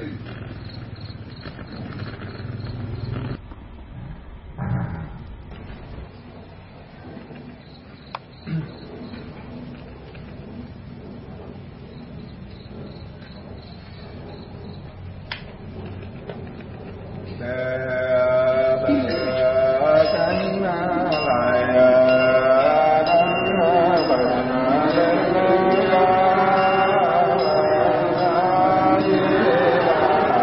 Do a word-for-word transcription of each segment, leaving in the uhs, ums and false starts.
Hãy subscribe cho kênh Ghiền Mì Gõ để không bỏ lỡ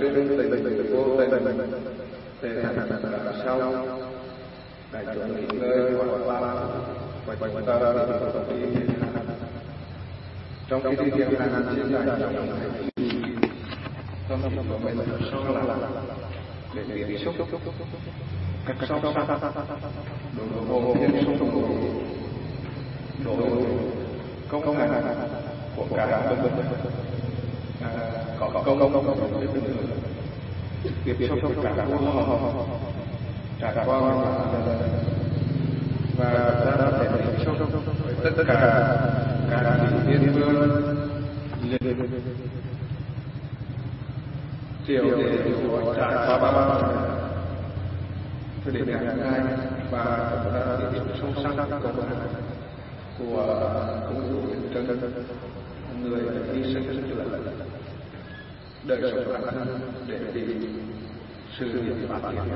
sinh tình tình vô tình để thành là sau đại chúng nghỉ ngơi và ba và chúng ta đi trong cái đi thiền hành trên đại chúng tâm tâm của mình là sâu là để tiếp xúc các sâu sắc đồ vô thiên xúc đồ công hành của cả có công công công tiếp xúc cả cả trải qua và ta đã thể tiếp xúc với tất cả cả thiên vương chiều để trải qua ba ba cho đến ngày hai và ta tiếp xúc sâu sắc công của công vụ chân người đi sinh sinh tử đời sống bản thân để tìm sự nghiệp phát triển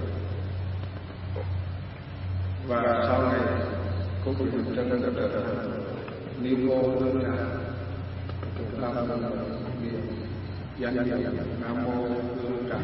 và sau này có cuộc đời chân được trở thành ni mô hơn là làm làm niệm danh niệm nam mô hương tràng.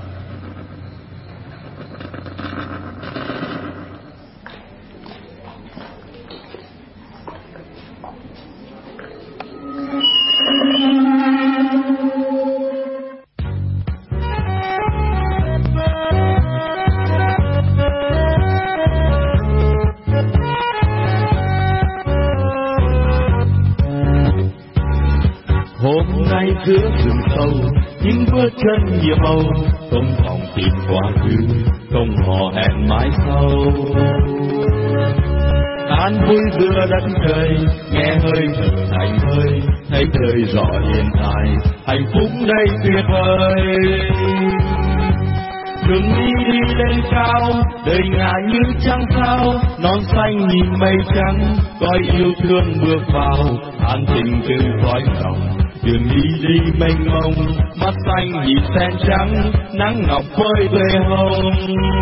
Giữa rừng sâu những bước chân nhiều màu, không vòng tìm quá khứ, không hò hẹn mãi sau. An vui giữa đất trời, nghe hơi thở thành hơi, thấy đời rõ hiện tại, hạnh phúc đây tuyệt vời. Đường đi đi lên cao, đời ngả như trăng sao, non xanh nhìn mây trắng, coi yêu thương bước vào, an tình từ cõi lòng. Đường đi đi mênh mông, mắt xanh nhìn sen trắng, nắng ngọc phơi về hồng.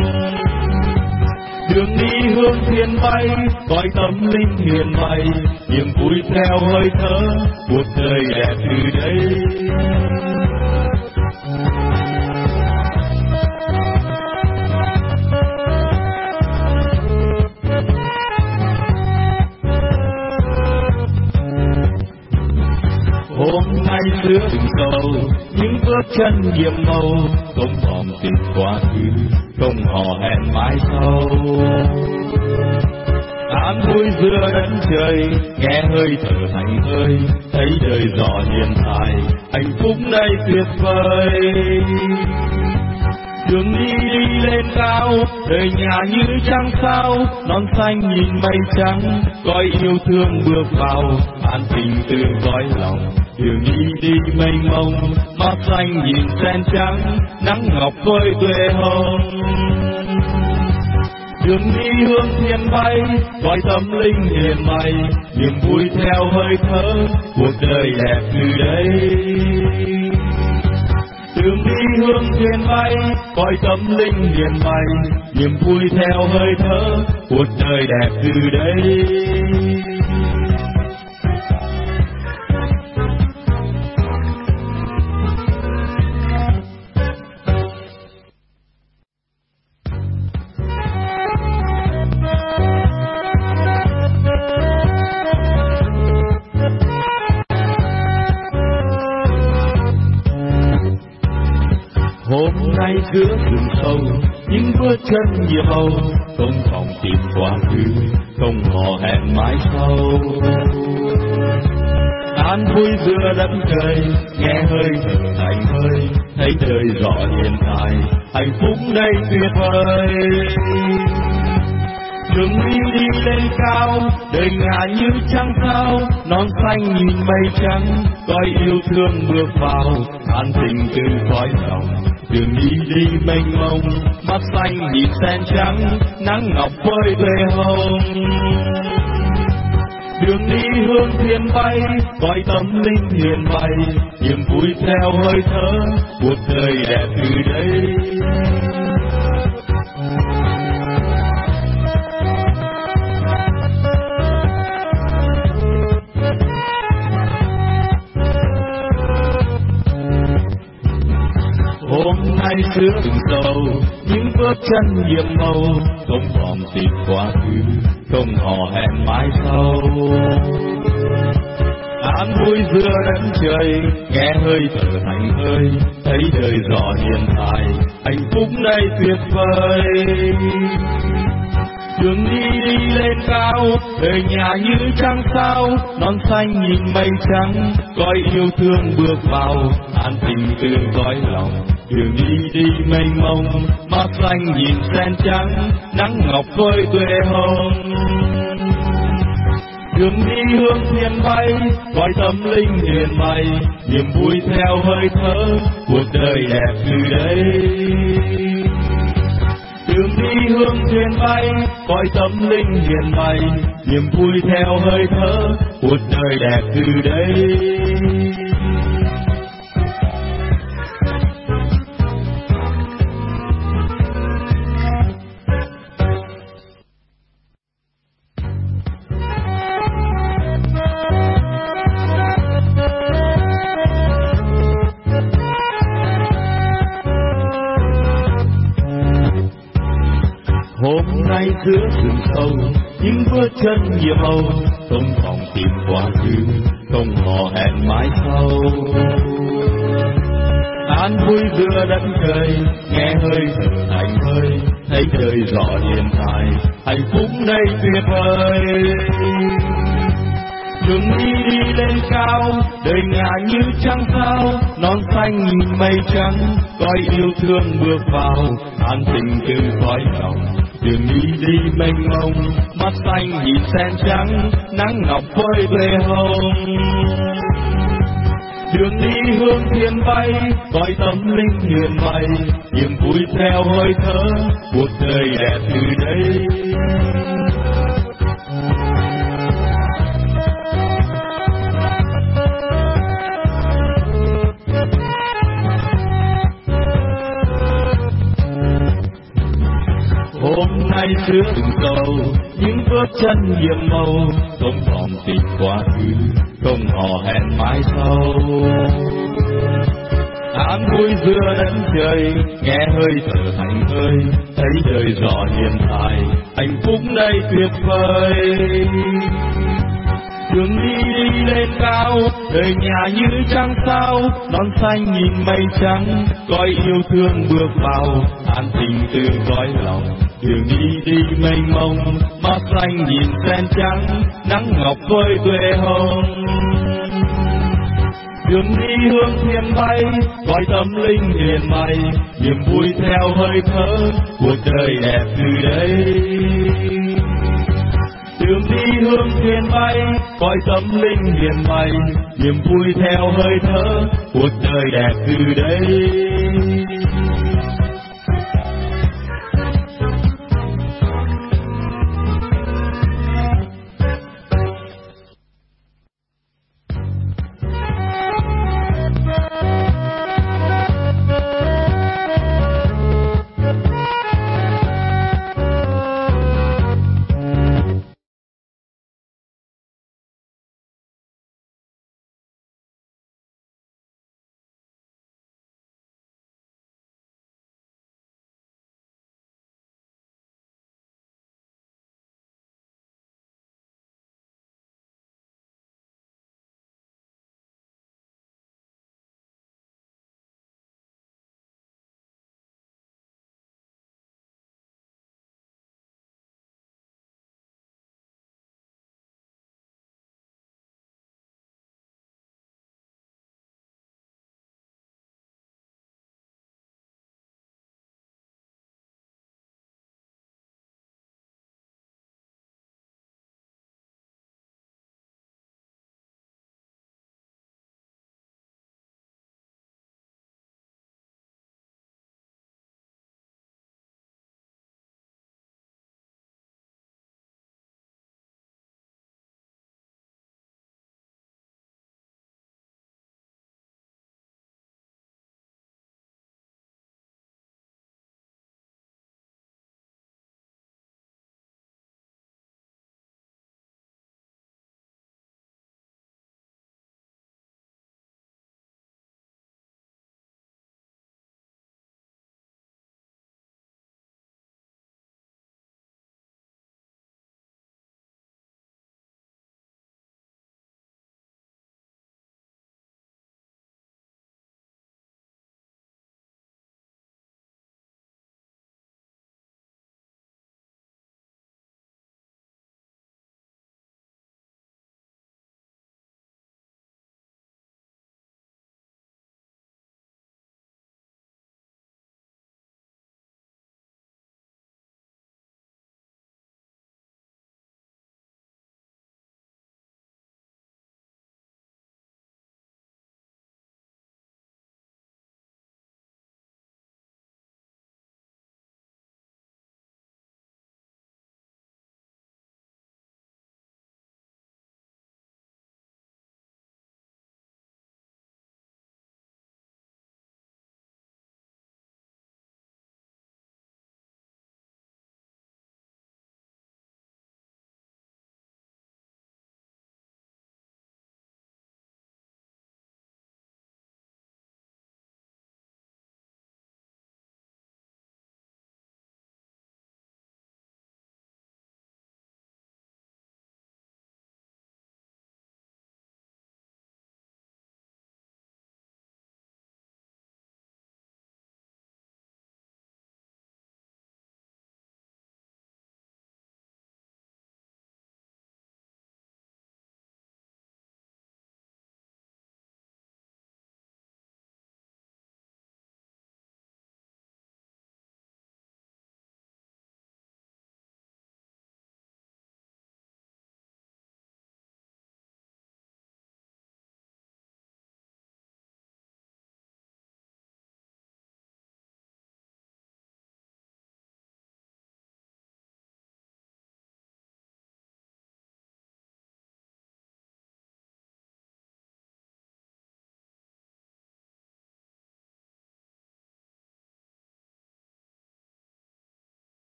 Đường đi hương thiên bay, gọi tâm linh hiền bày, niềm vui theo hơi thở, cuộc đời đẹp từ đây. Hôm nay giữa rừng sâu, những bước chân nhiệm màu, không vòng tình quá khứ, không hò hẹn mãi sau. An vui giữa đất trời, nghe hơi thở thành hơi, thấy đời rõ hiện tại, hạnh phúc đây tuyệt vời. Đường đi đi lên cao, đời nhà như trăng sao, non xanh nhìn mây trắng, coi yêu thương bước vào, an tình từ cõi lòng. Đường đi đi mênh mông, mắt xanh nhìn sen trắng, nắng ngọc phơi quê hồng. Đường đi hương thiên bay, gọi tâm linh hiền bày, niềm vui theo hơi thở, cuộc đời đẹp từ đây. Đường đi hương thiên bay, coi tâm linh hiền bày, niềm vui theo hơi thở, cuộc đời đẹp từ đây. Hôm nay giữa rừng sâu, những bước chân nhiều màu, không vòng tìm quá khứ, không hò hẹn mãi sau. An vui giữa đất trời, nghe hơi thở thành hơi, thấy đời rõ hiện tại, hạnh phúc đây tuyệt vời. Đường đi đi lên cao, đời ngả như trăng sao, non xanh nhìn mây trắng, coi yêu thương bước vào, an tình từ cõi lòng. Đường đi đi mênh mông, mắt xanh nhìn sen trắng, nắng ngọc phơi về hồng. Đường đi hương thiên bay, coi tâm linh hiền bày, niềm vui theo hơi thở, cuộc đời đẹp từ đây. Hôm nay xưa từng sầu, những bước chân nhiệm màu, không vòng tìm quá khứ, không hò hẹn mãi sau. An vui giữa đất trời, nghe hơi thở thành hơi, thấy đời rõ hiện tại, hạnh phúc đây tuyệt vời. Đường đi đi lên cao, đời nhà như trăng sao, non xanh nhìn mây trắng, coi yêu thương bước vào, an tình từ cõi lòng. Đường đi đi mênh mông, mắt xanh nhìn sen trắng, nắng ngọc phơi tuệ hồng. Đường đi hương thiên bay, gọi tâm linh hiền mây, niềm vui theo hơi thở, cuộc đời đẹp từ đây. Đường đi hương thiên bay, gọi tâm linh hiền mây, niềm vui theo hơi thở, cuộc đời đẹp từ đây. Hôm nay giữa rừng sâu, những bước chân nhiệm màu, không vòng tìm quá khứ, không hò hẹn mãi sau. An vui giữa đất trời, nghe hơi thở thành hơi, thấy đời rõ hiện tại, hạnh phúc đây tuyệt vời. Đường đi đi lên cao, đời ngả như trăng sao, non xanh nhìn mây trắng, coi yêu thương bước vào, an tình từ cõi lòng. Đường đi đi mênh mông, mắt xanh nhìn sen trắng, nắng ngọc phơi tuệ hồng. Đường đi hương thiên bay, coi tâm linh hiền mây, niềm vui theo hơi thở, cuộc đời đẹp từ đây. Hôm nay giữa từng cầu, những bước chân nhiệm màu, không vòng tìm quá khứ, không hò hẹn mãi sau. An vui giữa đất trời, nghe hơi thở thành hơi, thấy đời rõ hiện tại, hạnh phúc đây tuyệt vời. Đường đi đi lên cao, đời nhà như trăng sao, non xanh nhìn mây trắng, coi yêu thương bước vào, an tình từ cõi lòng. Đường đi đi mênh mông, mắt xanh nhìn sen trắng, nắng ngọc phơi tuệ hồng. Đường đi hương thiên bay, gọi tâm linh hiền mây, niềm vui theo hơi thở, cuộc đời đẹp từ đây. Đường đi hương thiên bay, coi tâm linh hiền mây, niềm vui theo hơi thở, cuộc đời đẹp từ đây.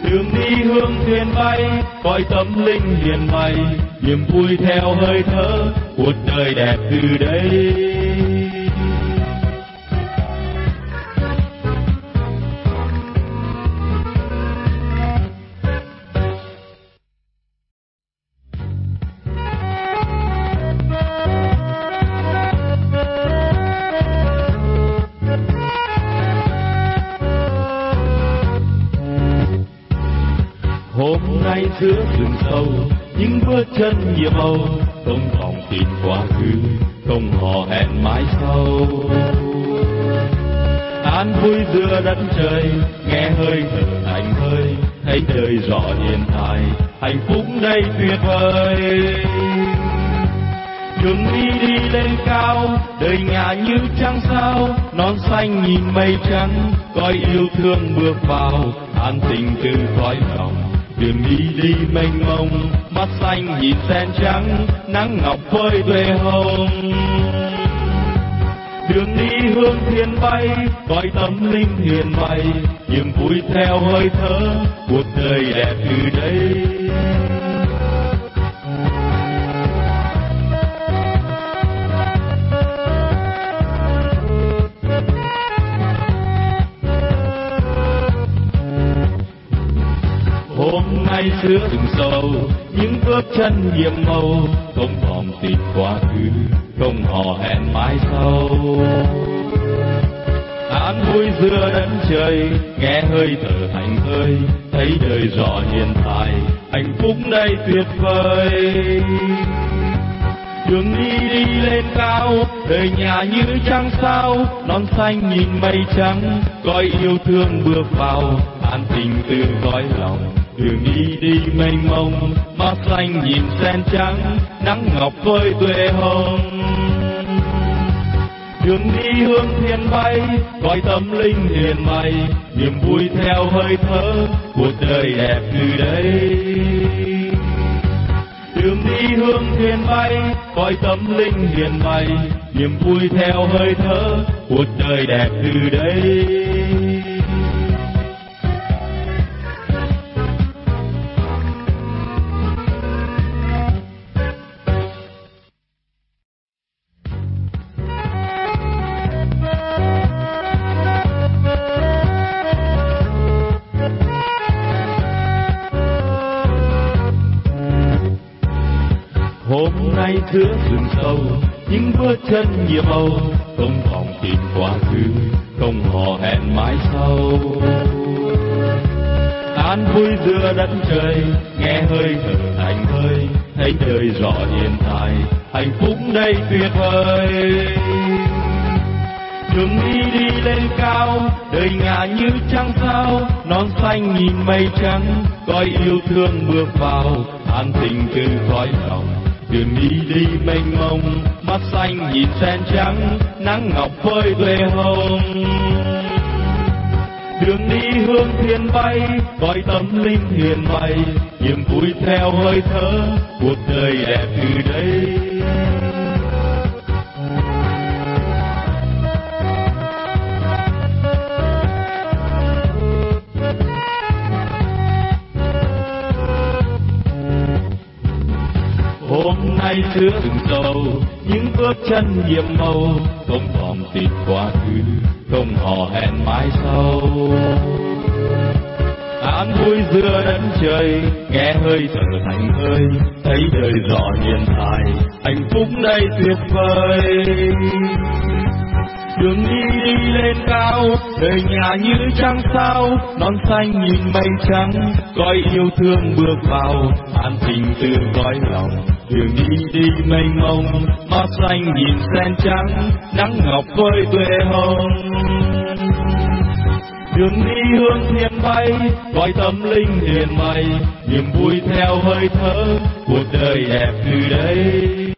đường đi hương thuyền bay, cõi tâm linh hiền mây, niềm vui theo hơi thở, cuộc đời đẹp từ đây. Hôm nay giữa rừng sâu, những bước chân nhiệm màu, không vòng tìm quá khứ, không hò hẹn mãi sau. An vui giữa đất trời, nghe hơi thở thành hơi, thấy đời rõ hiện tại, hạnh phúc đây tuyệt vời. Đường đi đi lên cao, đời ngả như trăng sao, non xanh nhìn mây trắng, coi yêu thương bước vào, an tình từ cõi lòng. Đường đi đi mênh mông, mắt xanh nhìn sen trắng, nắng ngọc phơi tuệ hồng. Đường đi hương thiên bay, cõi tâm linh hiền mây, niềm vui theo hơi thở, cuộc đời đẹp từ đây. Hôm nay giữa rừng sâu, những bước chân nhiệm màu, không vòng tìm quá khứ, không hò hẹn mãi sau. An vui giữa đất trời, nghe hơi thở thành thơi, thấy đời rõ hiện tại, hạnh phúc đây tuyệt vời. Đường đi đi lên cao, đời nhà như trăng sao, non xanh nhìn mây trắng, coi yêu thương bước vào, an tình từ cõi lòng. Đường đi đi mênh mông, mắt xanh nhìn sen trắng, nắng ngọc phơi tuệ hồng. Đường đi hương thiên bay, cõi tâm linh hiền mây, niềm vui theo hơi thở, cuộc đời đẹp từ đây. Đường đi hương thiên bay, cõi tâm linh hiền mây, niềm vui theo hơi thở, cuộc đời đẹp từ đây. Hôm nay giữa rừng sâu, những bước chân nhiệm màu, không vòng tìm quá khứ, không hò hẹn mãi sau. An vui giữa đất trời, nghe hơi thở thành hơi, thấy đời rõ hiện tại, hạnh phúc đây tuyệt vời. Đường đi đi lên cao, đời ngả như trăng sao, non xanh nhìn mây trắng, coi yêu thương bước vào, an tình từ cõi lòng. Đường đi đi mênh mông, mắt xanh nhìn sen trắng, nắng ngọc phơi tuệ hồng. Đường đi hương thiên bay, cõi tâm linh hiền mây, niềm vui theo hơi thở, cuộc đời đẹp từ đây. Hôm nay giữa rừng sâu, những bước chân nhiệm màu, không vòng tìm quá khứ, không hò hẹn mãi sau. An vui giữa đất trời, nghe hơi thở thành hơi, thấy đời rõ hiện tại, hạnh phúc đây tuyệt vời. Đường đi đi lên cao, đời nhà như trăng sao, non xanh nhìn mây trắng, coi yêu thương bước vào, an tình từ cõi lòng. Đường đi đi mênh mông, mắt xanh nhìn sen trắng, nắng ngọc phơi tuệ hồng. Đường đi hương thiên bay, cõi tâm linh hiền mây, niềm vui theo hơi thở, cuộc đời đẹp từ đây.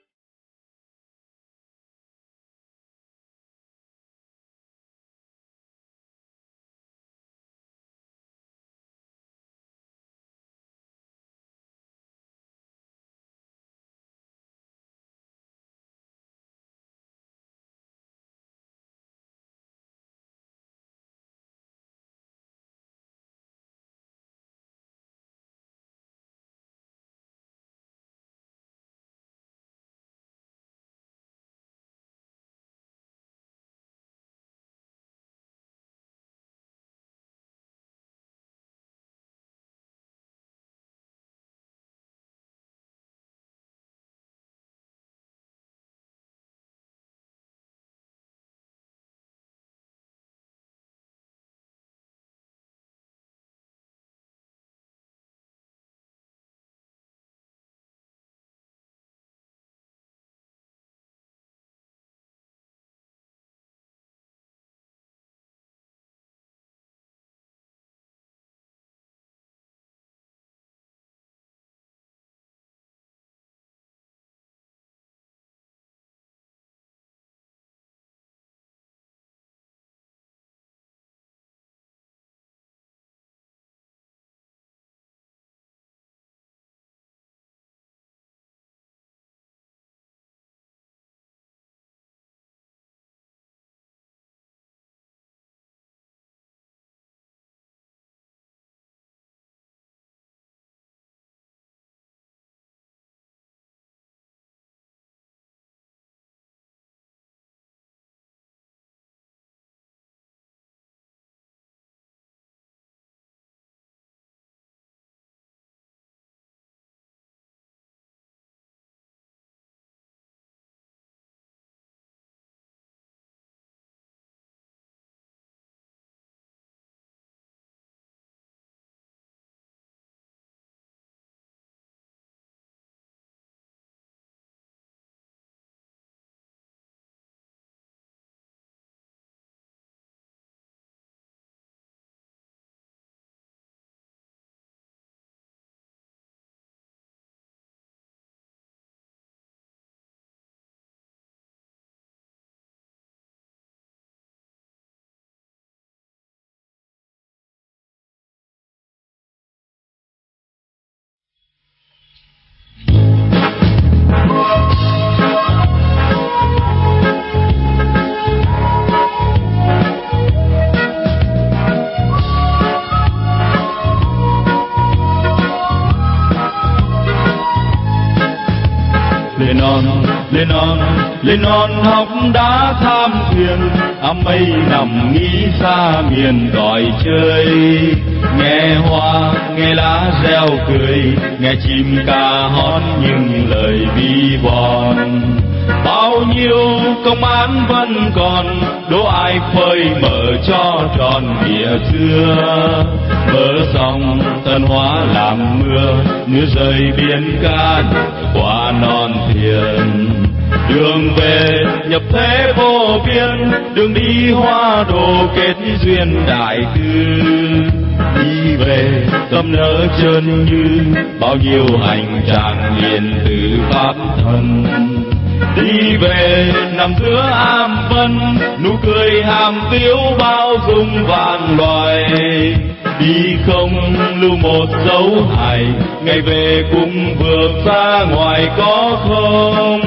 lên non lên non lên non học đã tham thuyền, áng mây nằm nghĩ xa miền cõi chơi. Nghe hoa nghe lá reo cười, nghe chim ca hót những lời vi von. Bao nhiêu công án vẫn còn, đố ai phơi mở cho tròn địa xưa. Mơ sông tân hóa làm mưa, nước rơi biển ca qua non thuyền. Đường về nhập thế vô biên, đường đi hoa đồ kết duyên đại tư. Đi về tâm nỡ chân như, bao nhiêu hành trang liền từ pháp thân. Đi về nằm giữa am vân, nụ cười hàm tiếu bao dung vạn loài. Đi không lưu một dấu hài, ngày về cũng vượt ra ngoài có không.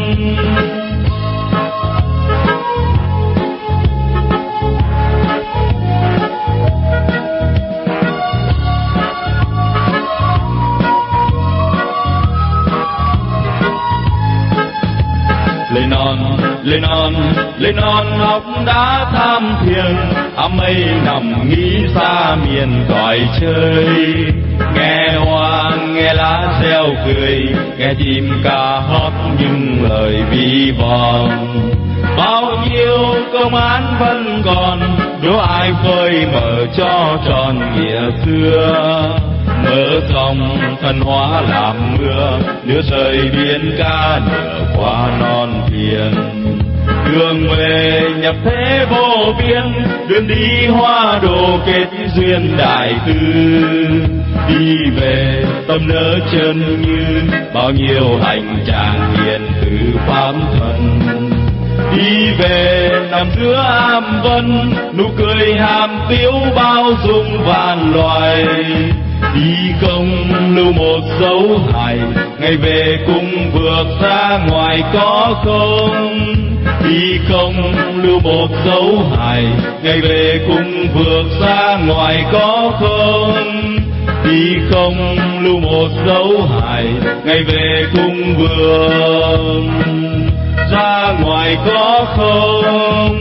Lên non lên non lên non học đã tham thiền, áng mây nằm nghĩ xa miền cõi chơi. Nghe hoa nghe lá reo cười, nghe chim ca hót những lời vi von. Bao nhiêu công án vẫn còn, đố ai phơi mở cho tròn nghĩa xưa. Mơ sông thần hóa làm mưa, nước rơi biển ca nở qua non thuyền. Đường về nhập thế vô biên, đường đi hoa đồ kết duyên đại tư. Đi về tâm nỡ chân như, bao nhiêu hành trang hiền từ pháp thân. Đi về nằm giữa am vân, nụ cười hàm tiếu bao dung vạn loài. Đi không lưu một dấu hài, ngày về cũng vượt ra ngoài có không. Đi không lưu một dấu hài, ngày về cũng vượt ra ngoài có không. Đi không lưu một dấu hài, ngày về cũng vượt ra ngoài có không.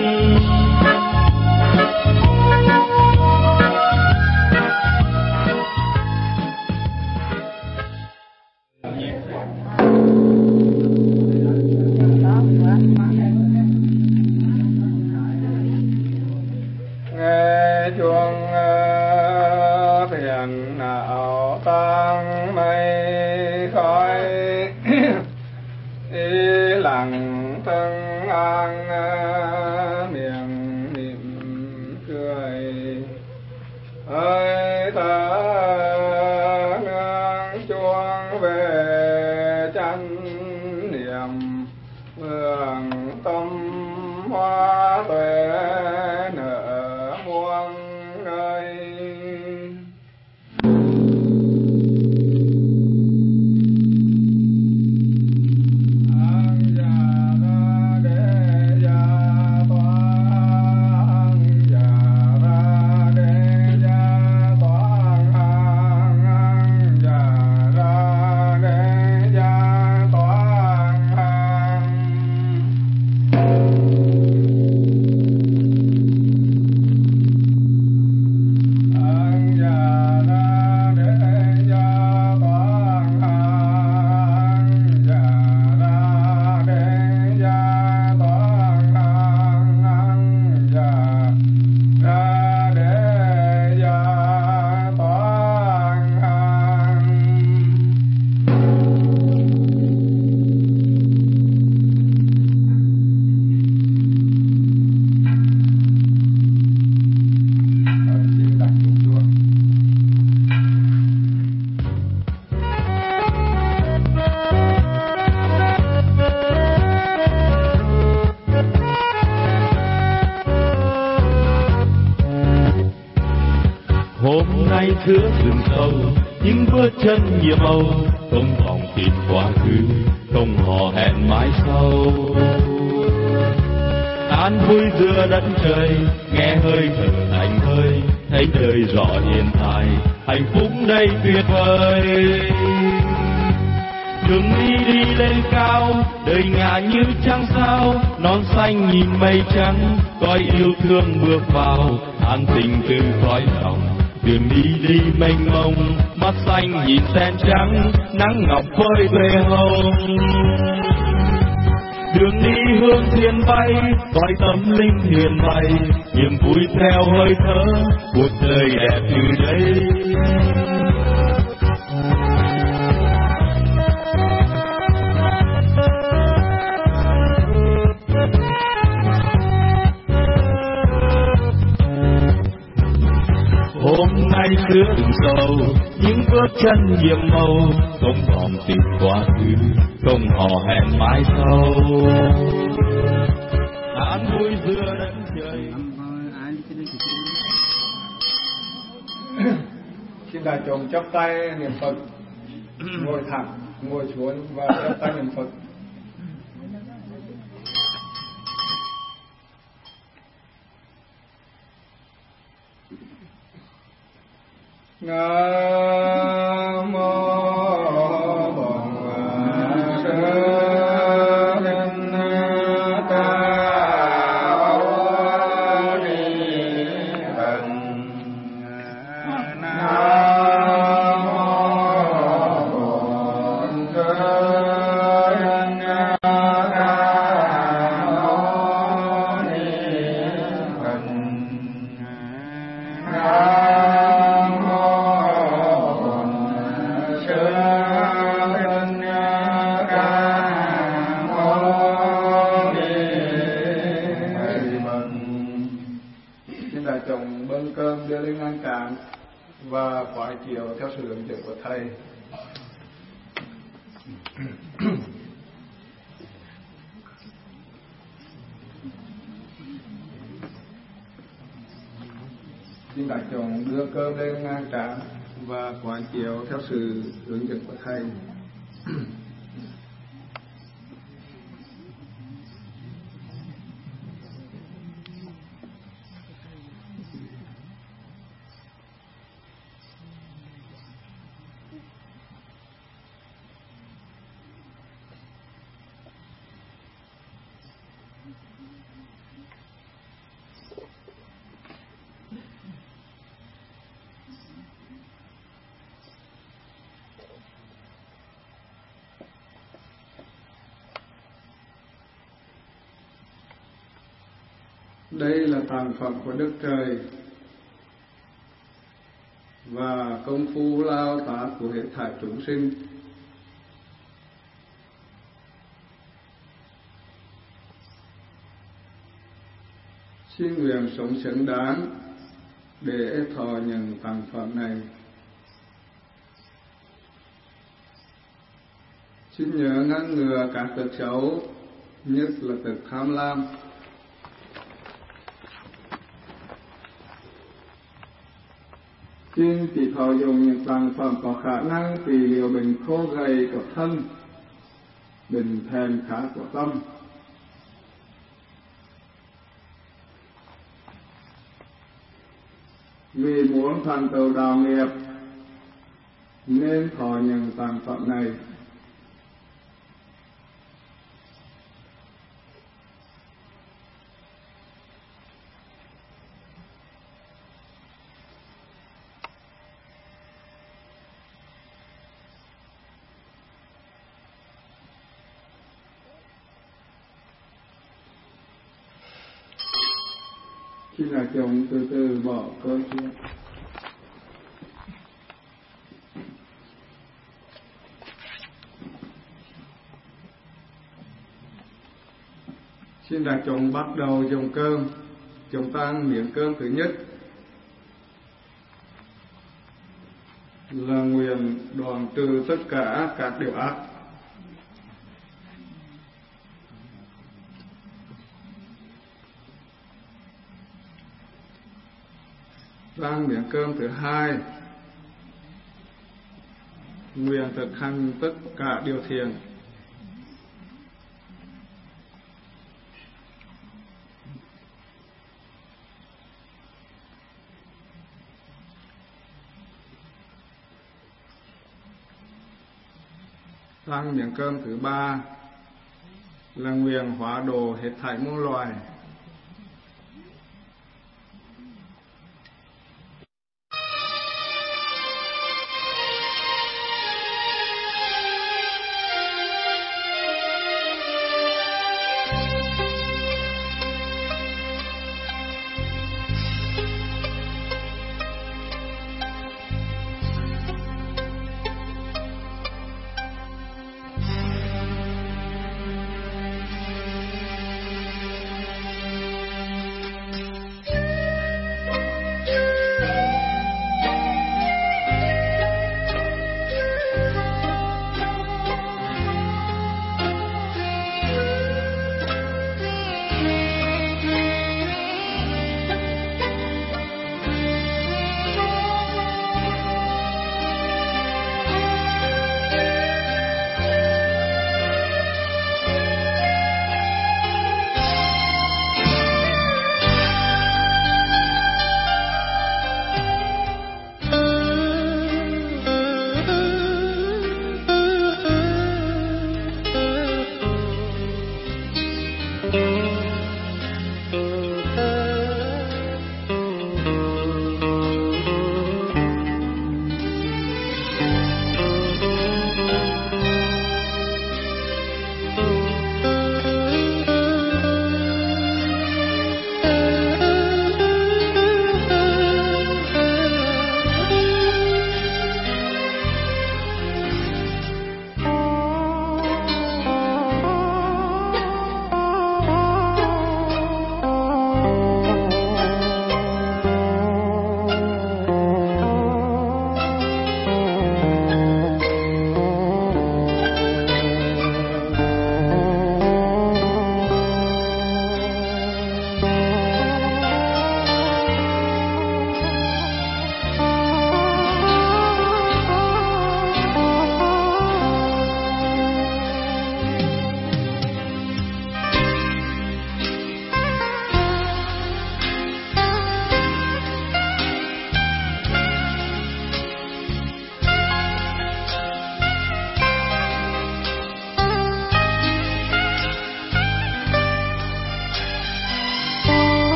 Thưa rừng sâu những bước chân nhiệm âu, không vòng tìm quá khứ, không hò hẹn mãi sau. An vui giữa đất trời, nghe hơi thở thành hơi, thấy đời rõ hiện tại, hạnh phúc đây tuyệt vời. Đường đi đi lên lên cao, đời ngả như trăng sao, non xanh nhìn mây trắng, coi yêu thương bước vào, an tình từ cõi lòng. Đường đi đi mênh mông, mắt xanh nhìn sen trắng, nắng ngọc phơi về hồng. Đường đi hướng thiên bay, coi tâm linh thuyền bay, niềm vui theo hơi thở, cuộc đời đẹp từ đây. Hôm nay xưa từng sầu, những bước chân nhiệm màu, không còn tìm quá khứ, không hò hẹn mãi sau. An vui giữa đất trời. Xin đại chúng chắp tay niệm Phật, ngồi thẳng, ngồi xuống và chắp tay niệm Phật. Nam mô Bổn Sư Thích Ca Mâu Ni Phật. Nam mô Bổn Sư Thích Ca Mâu Ni Phật. Cơm đưa lên ngăn cạn và khoái chiều theo sự hướng dẫn của thầy. Xin đại chúng đưa cơm lên ngăn cạn và khoái chiều theo sự hướng dẫn của thầy. Đây là tặng phẩm của Đức Trời và công phu lao tác của hệ thảy chúng sinh. Xin nguyện sống xứng đáng để thọ nhận tặng phẩm này. Xin nhớ ngăn ngừa các tật xấu, nhất là tật tham lam. Xin chỉ thọ dùng những tặng phẩm có khả năng trị liệu bệnh khô gầy của thân, bệnh thèm khát của tâm. Vì muốn thành tựu đạo nghiệp nên thọ những tặng phẩm này. Xin là chồng từ từ bỏ câu chuyện. Xin đại chúng bắt đầu dùng cơm. Chúng ta ăn miếng cơm thứ nhất là nguyện đoạn trừ tất cả các điều ác. Sang miếng cơm thứ hai, nguyện thực hành tất cả điều thiện. Sang miếng cơm thứ ba là nguyện hóa độ hết thảy muôn loài.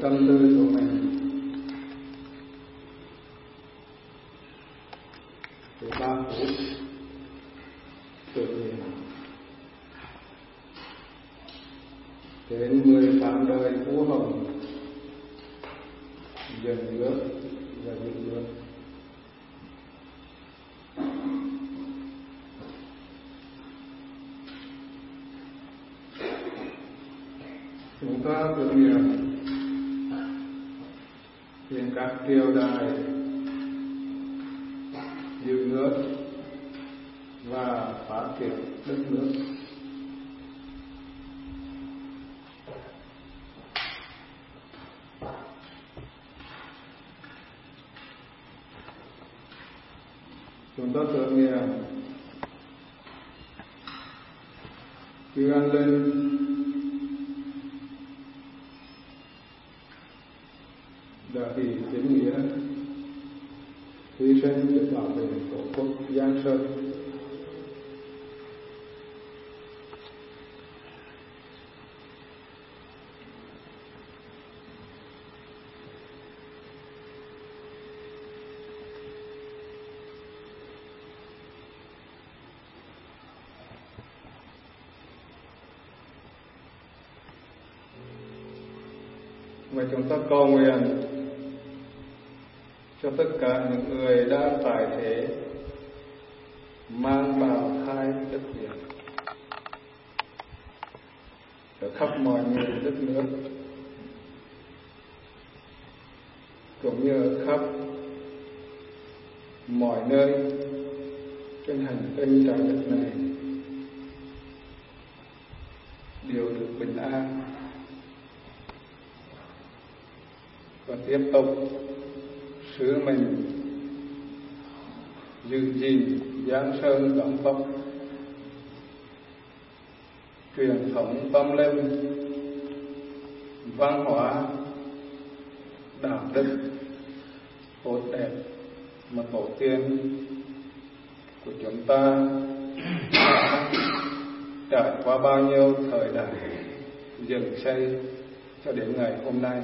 tâm tư của mình từ ba phút tự nhiên đến mười tám đời phú hồng dần nước và dần nước. Chúng ta tự niệm hiện các triều đại giữ nước và phát triển đất nước. Chúng ta tưởng niệm khi ăn lên đã vì chính nghĩa hy sinh để bảo vệ tổ quốc Giang Sơn. Và chúng ta cầu nguyện cho tất cả những người đang tại thế mang bào thai đất Việt ở khắp mọi miền đất nước, cũng như ở khắp mọi nơi trên hành tinh trái đất này đều được bình an và tiếp tục sứ mệnh giữ gìn Giang Sơn Vạn Tộc, truyền thống tâm linh, văn hóa, đạo đức tốt đẹp mà tổ tiên của chúng ta trải qua bao nhiêu thời đại dựng xây cho đến ngày hôm nay.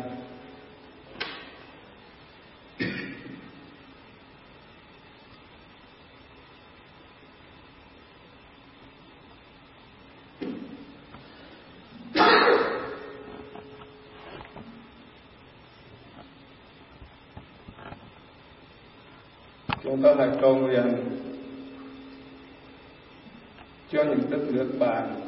Chúng ta hãy cầu nguyện cho những đất nước bạn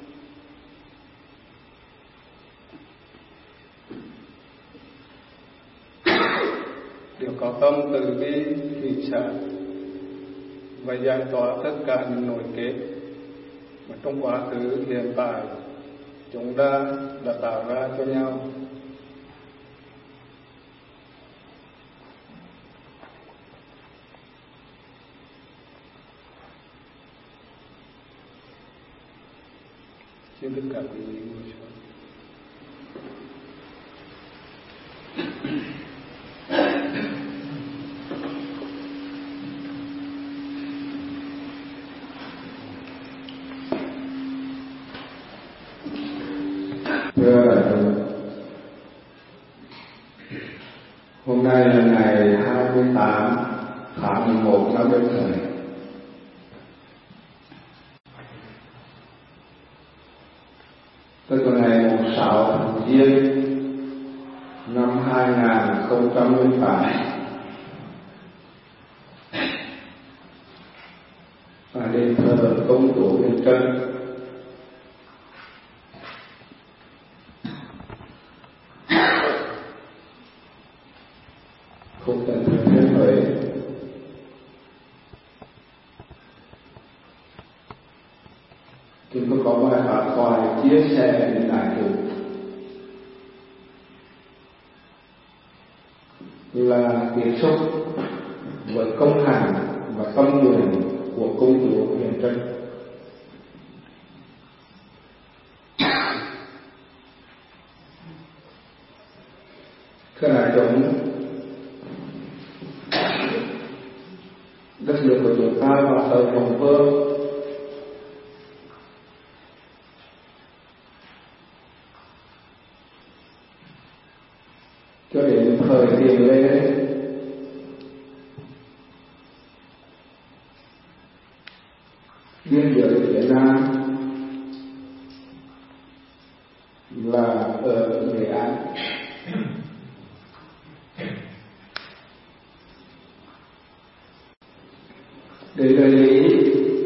đều có tâm từ bi thị sản và giải tỏa tất cả những nỗi kết mà trong quá khứ hiện tại chúng ta đã tạo ra cho nhau. Xin tất cả quý vị ngồi xuống. Thưa đại chúng, hôm nay là ngày hai mươi tám tháng mười một năm Bính Thời. Tức là ngày sáu tháng Giêng năm hai nghìn không trăm mười tám. Và đền thờ Công chúa Huyền Trân. Không cần thừa thiên huế. Chúng tôi có bài pháp thoại chia sẻ đến đại chúng là tiếp xúc với công hạnh và tâm nguyện của công chúa Huyền Trân. Thưa đại chúng, đất nước của chúng ta vào thời Hồng Vương cho đến thời tiền lê biên giới phía Nam là ở Nghệ An. Để lời lý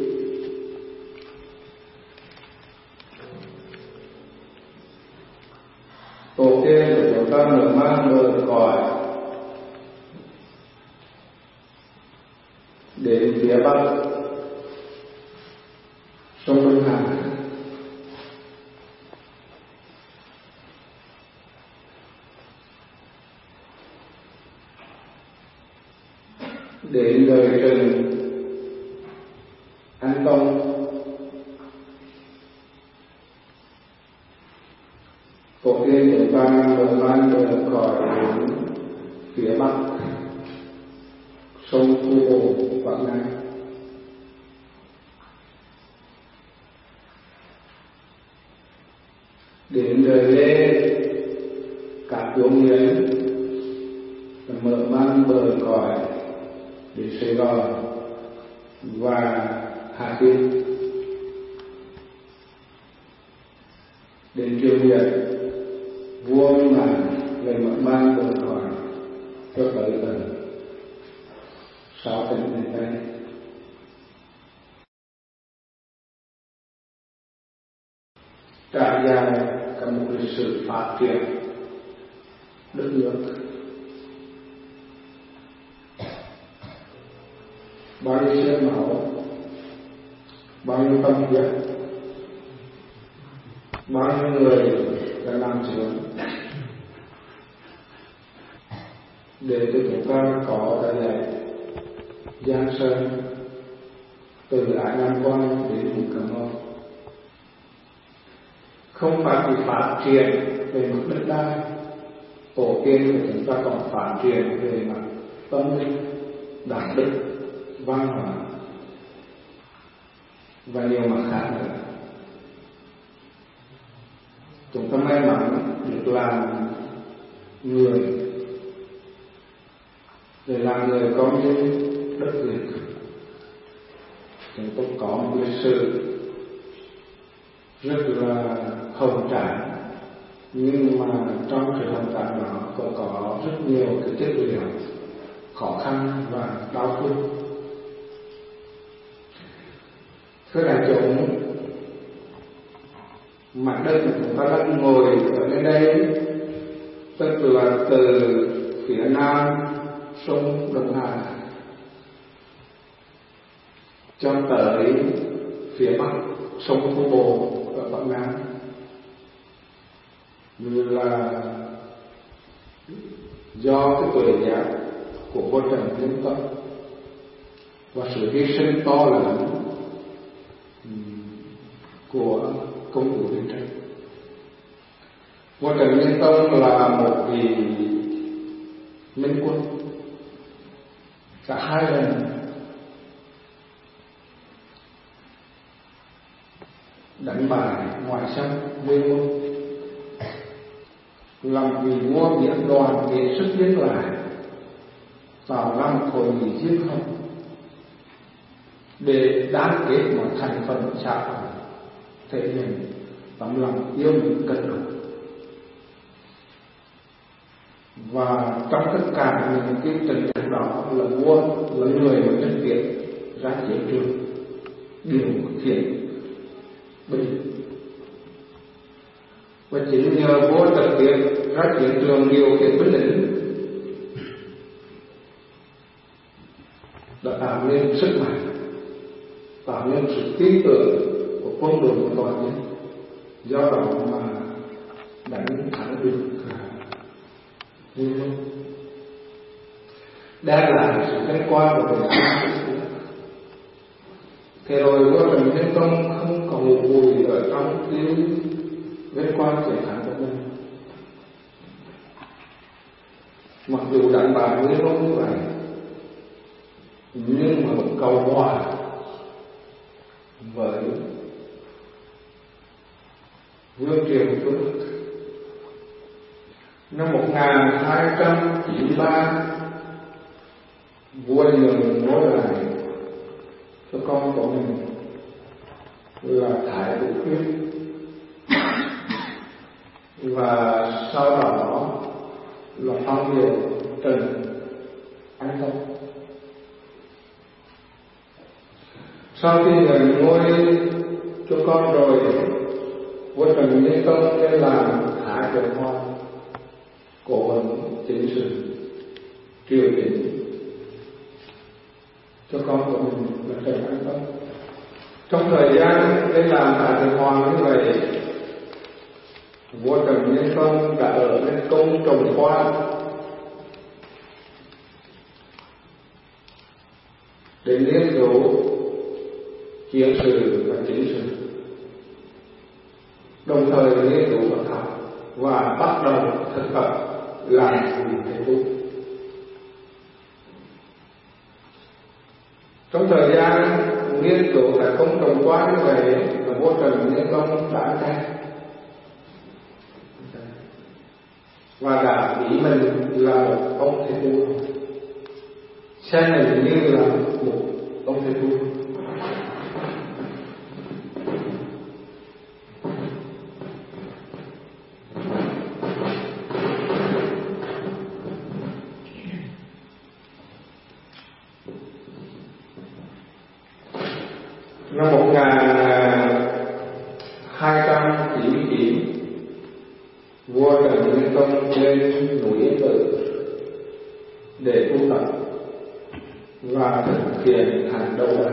tổ tiên của chúng ta mở mang lời gọi đến phía Bắc sông Đông Hà, đến lời rừng An Tông, tổ tiên chúng ta mở mang lời gọi đến phía Bắc sông Thu Bồn, Quảng Nam. Đến đời Lê, các vua Nguyễn mở mang bờ cõi đến Sài Gòn và Hà Tiên. Đến triều Việt, vua Minh Mạng lại mở mang bờ cõi cho tới tận sáu tỉnh miền Tây. Trải dài cả một lịch sử phát triển đất nước, bao nhiêu xương máu, bao nhiêu tâm huyết, bao nhiêu người đã làm trưởng để cho chúng ta có cái này Giang Sơn từ Ái Nam Quan đến Vùng Cà Mau. Không phải chỉ phát triển về mặt đất đai, tổ tiên của chúng ta còn phát triển về mặt tâm linh, đạo đức, văn hóa và nhiều mặt khác nữa. Chúng ta may mắn được làm người, để làm người có như đất Việt. Chúng tôi có một lịch sử rất là hồng tráng, nhưng mà trong sự hồng tráng đó cũng có rất nhiều cái chất liệu khó khăn và đau thương. Thưa đại chúng, mặt đất của chúng ta đang ngồi ở nơi đây, tức là từ phía Nam sông Đông Hà cho tới phía Bắc sông Thu Bồn ở Quảng Nam là do cái tuổi giác của vua Trần Nhân Tông và sự hy sinh to lớn của công cụ Viên Trân. Vua Trần Nhân Tông là một vị minh quân, cả hai lần đánh bại ngoại xâm Nguyên Môn, làm vì vua biển đoàn để sức tiến lại, vào năm hội nghị Diên Hồng để đáng kết một thành phần xã hội, thể hiện tấm lòng yêu mến cân đủ. Và trong tất cả những cái trận trận đó là vua là người mà trực tiếp ra chiến trường điều khiển binh, và chính nhờ vua trực tiếp ra chiến trường điều khiển binh lính đã tạo nên sức mạnh, tạo nên sự tin tưởng của quân đội của toàn dân, do đó mà đánh thắng được Nguyên Môn, đem lại sự vinh quang của đời sống. Thế rồi vua Trần Nhân Tông không còn ngủ vùi ở trong cái vinh quang chiến thắng của mình, mặc dù đánh bại Nguyên Môn như vậy, nhưng mà một cầu hòa với vương triều Trung Quốc. Năm một nghìn hai trăm chín mươi ba, vua nhường ngôi lại cho con của mình là Thái Vũ Khuyết, và sau đó là phong hiệu Trần Anh Tông. Sau khi nhận ngôi cho con rồi, vua Trần Nhân Tông lên làm Thái Thượng Hoàng, cố vấn chính sự triều đình cho con của mình là Trần Anh Tông. Trong thời gian lên làm Thái Thượng Hoàng như vậy, vua Trần Nhân Tông đã ở lên công trồng quan để nghiên cứu chiến sự và chính sự, đồng thời nghiên cứu Phật học và bắt đầu thực tập làm vị thầy tu. Trong thời gian nghiên cứu tại công trồng quan như vậy, là vua Trần Nhân Tông đã chết và đã nghĩ mình là một ông thầy tu, xem mình như là một ông thầy tu. Năm một nghìn hai trăm chín mươi chín, vua Trần Nhân Tông lên núi Yên Tử để tu tập và thực hiện hành đầu đà.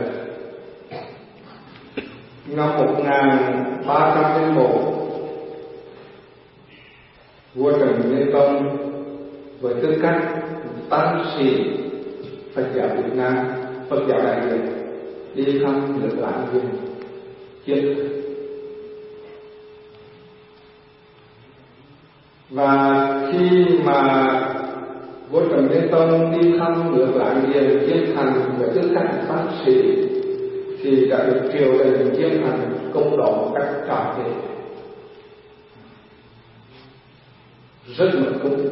Năm một nghìn ba trăm lẻ một, vua Trần Nhân Tông với tư cách tăng sĩ Phật giáo Việt Nam, Phật giáo Đại Việt, đi thăm nước Láng Giềng chiến. Và khi mà vua Trần Nhân Tông đi thăm nước Láng Giềng Chiêm Thành với tư cách bác sĩ, thì đã được triều đình Chiêm Thành công đón một cách trọng thể, rất mực cung.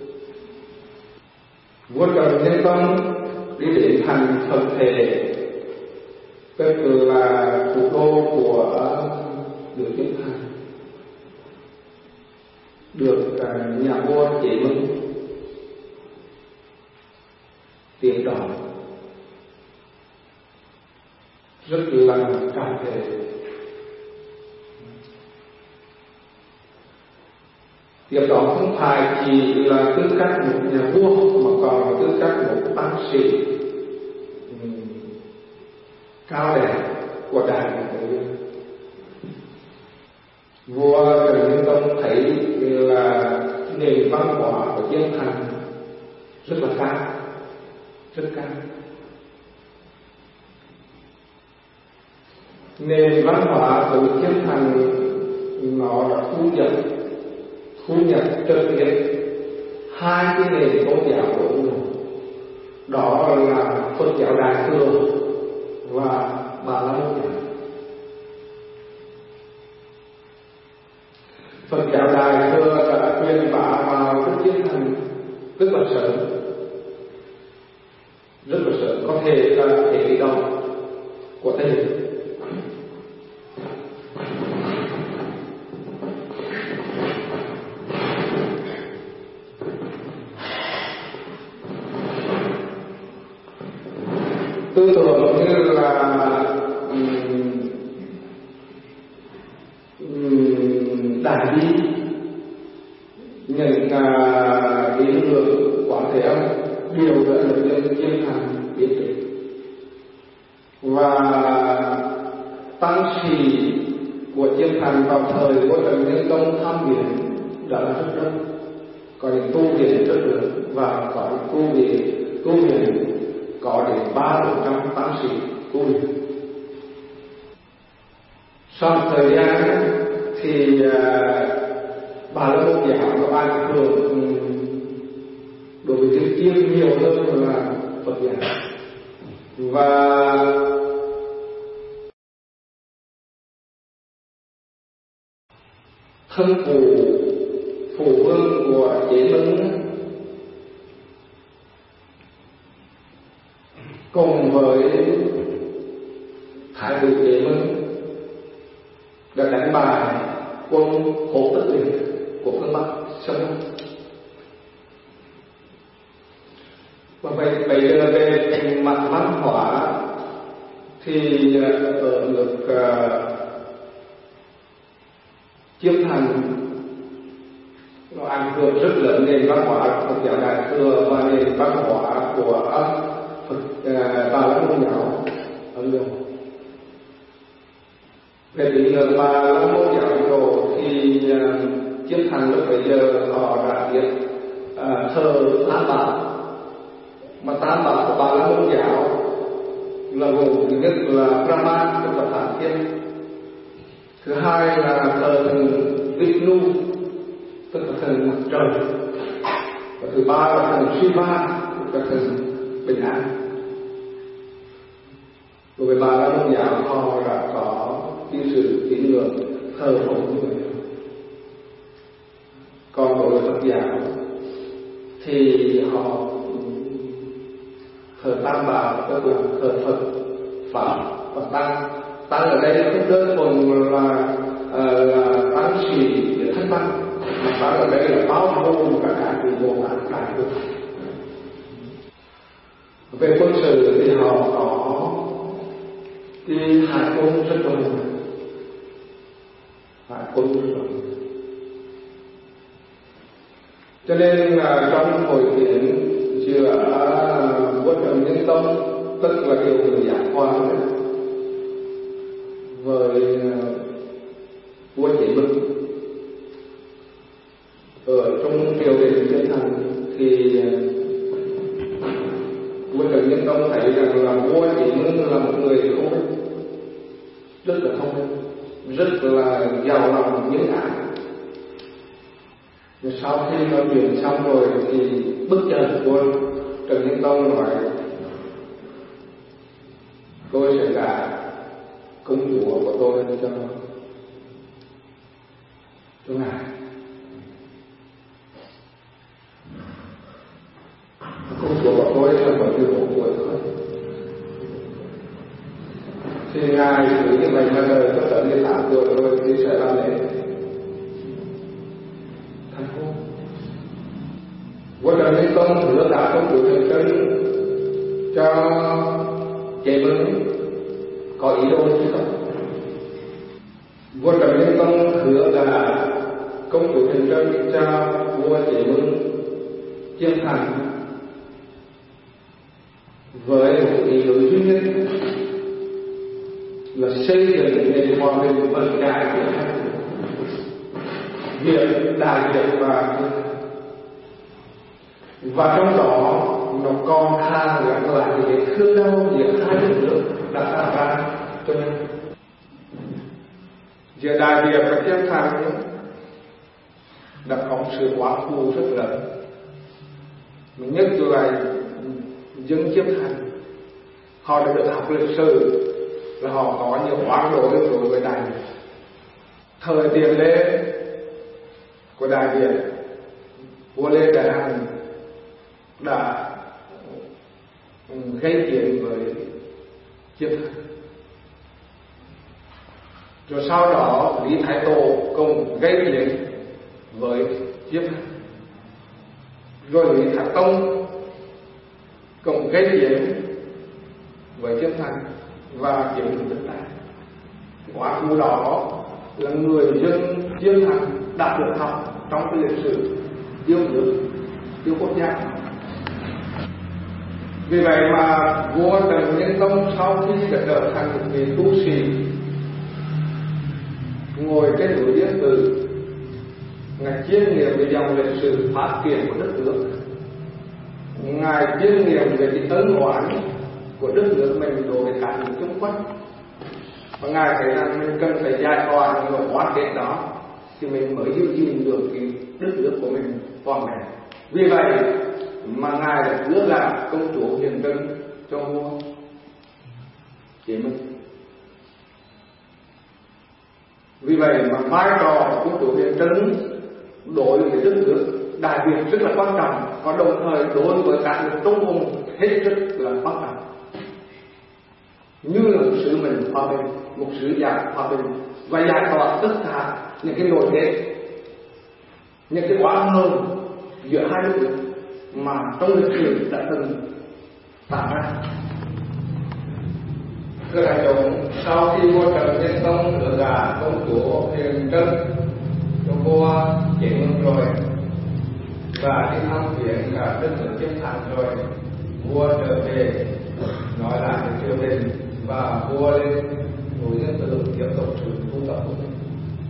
Vua Trần Nhân Tông đi đến thành Phật Thể, tức là thủ đô của nước Chiêm Thành, được nhà vua Chế Mừng tiền đón rất là trọng thể. Tiếp đó không phải chỉ là tư cách một nhà vua, mà còn là tư cách một bác sĩ cao đẹp của đảng. Vua Trần Nhân Tông thấy là nền văn hóa của Chiêm Thành rất là cao, rất cao. Nền văn hóa của Chiêm Thành nó đã thu nhập thu nhập trực tiếp hai cái nền tôn giáo của Ấn Độ, đó là Phật giáo Đại thừa và Bà La Môn giáo. Phật giáo Đại thừa đã truyền bá vào nước Chiêm Thành rất là sớm, rất là sớm, có thể là thế kỷ đầu của Tây. Tư tưởng như là đại bi, những ý tưởng quán theo điều dẫn được nhân Chiêm Thành biết được, và tăng sĩ của Chiêm Thành vào thời của Trần Nhân Tông thăm viếng đã là rất đông, có những tu viện rất lớn và có những tu viện tu viện có đến ba bốn trăm tăng sĩ tu viện. Sau thời gian thì uh, Bà La Môn giáo có ảnh hưởng đối với chữ Chiêm nhiều hơn là Phật giáo, và thân phụ phụ vương của Chế cùng với Thái tử Chế Mưng đã đánh bại quân Hồ Tất Liệt của phương Bắc xâm lăng. Và vậy bây giờ về mặt văn hóa thì ở nước uh, Chiêm Thành nó ảnh hưởng rất lớn nền văn hóa Phật giáo Đại thừa và nền văn hóa của Phật uh, Bà La Môn giáo Ấn Độ. Về tín ngưỡng Bà La Môn giáo Ấn Độ thì uh, Chiêm Thành lúc bây giờ họ đã biết uh, thờ Tam Bảo, mà Tam Bảo của Bà La Môn giáo là gồm thứ nhất là Brahma, tức là Thánh Thiên, thứ hai là thờ thần Vishnu, tức là thần mặt trời, và thứ ba là thần Shiva, tức là thần bình an. Đối với Bà La Môn giáo họ đã có cái sự tín ngưỡng thờ phụng như vậy. Còn đối với Phật giáo thì họ thờ Tam Bảo, tức là thờ Phật, Pháp và Tăng. Tăng ở đây không đơn thuần là, uh, là tăng sĩ để thánh tăng, mà Tăng ở đây là bao gồm cả cả vị Bồ Tát Đại Đức. Về quân sự thì họ có cái hải quân rất là mạnh, hải quân rất là mạnh. Cho nên là trong hội kiến giữa vua Trần Nhân Tông, tức là kiểu người Giác Quan với vua Chế Mưng ở trong triều đình Chiêm Thành, thì vua Trần Nhân Tông thấy rằng là vua Chế Mưng là một người thông minh, rất là thông minh, rất là giàu lòng nhân ái. Sau khi nói chuyện xong rồi thì bất chợt vua Trần Nhân Tông nói tôi sẽ gả công chúa của tôi cho cho ngài. Công chúa của tôi là mới mười một tuổi thôi, thì ngài cứ như vậy mà đời cho tận mười tám tuổi rồi thì sẽ làm lễ thành hôn. Vua Trần Nhân Tông hứa gả công chúa Trần Trân cho Chế Mưng có ý đồ chứ không. Vua Trần Nhân Tông hứa gả công chúa Trần Trân cho vua Chế Mưng Chiêm Thành với một ý đồ duy nhất là xây dựng nền hòa bình vững chãi của hai Việt, Đại Việt và và trong đó nó còn hàng gắn lại cái thương đau giữa hai đất nước đã tạo ra. Cho nên giữa Đại Việt và Chiêm Thành đã có sự quá khứ rất lớn, nhất là dân Chiêm Thành họ đã được học lịch sử là họ có nhiều oán đối đối với Đại Việt. Thời tiền Lê của Đại Việt, vua Lê Đại Hành đã gây chuyện với Chiêm Thành, rồi sau đó Lý Thái Tổ cùng gây chuyện với Chiêm Thành, rồi Lý Thái Tông cùng gây chuyện với Chiêm Thành và chiếm được đất đai. Quá khứ đó là người dân Chiêm Thành đã được học trong cái lịch sử yêu nước, yêu quốc gia. Vì vậy mà vua Trần Nhân Tông sau khi đã trở thành một vị tu sĩ ngồi trên núi Yên Tử, ngài chiêm nghiệm về dòng lịch sử phát triển của đất nước, ngài chiêm nghiệm về cái ân oán của đất nước mình đối với cả những chung quanh, và ngài thấy rằng mình cần phải giải tỏa những oán kết đó thì mình mới giữ gìn được cái đất nước của mình toàn vẹn. Vì vậy mà ngài đã hứa là công chúa Huyền Trân cho vua Chế Mưng. Vì vậy mà vai trò của công chúa Huyền Trân đối với đất nước Đại Việt rất là quan trọng, và đồng thời đối với các nước Trung Vùng hết sức là quan trọng. như là một sứ mệnh hòa bình, một sứ giả hòa bình và giải tỏa tất cả những cái nổi ghét, những cái oán hờn giữa hai nước mà trong lịch sử đã từng tạo ra. Thưa đại chúng, sau khi vua Trần Nhân Tông lừa gạt công chúa Huyền Trân cho vua chết rồi và đi thăm viếng cả đất nước chiến thắng rồi, vua trở về nói lại với triều đình và vua lên núi Yên Tử tiếp tục sự tu tập của mình.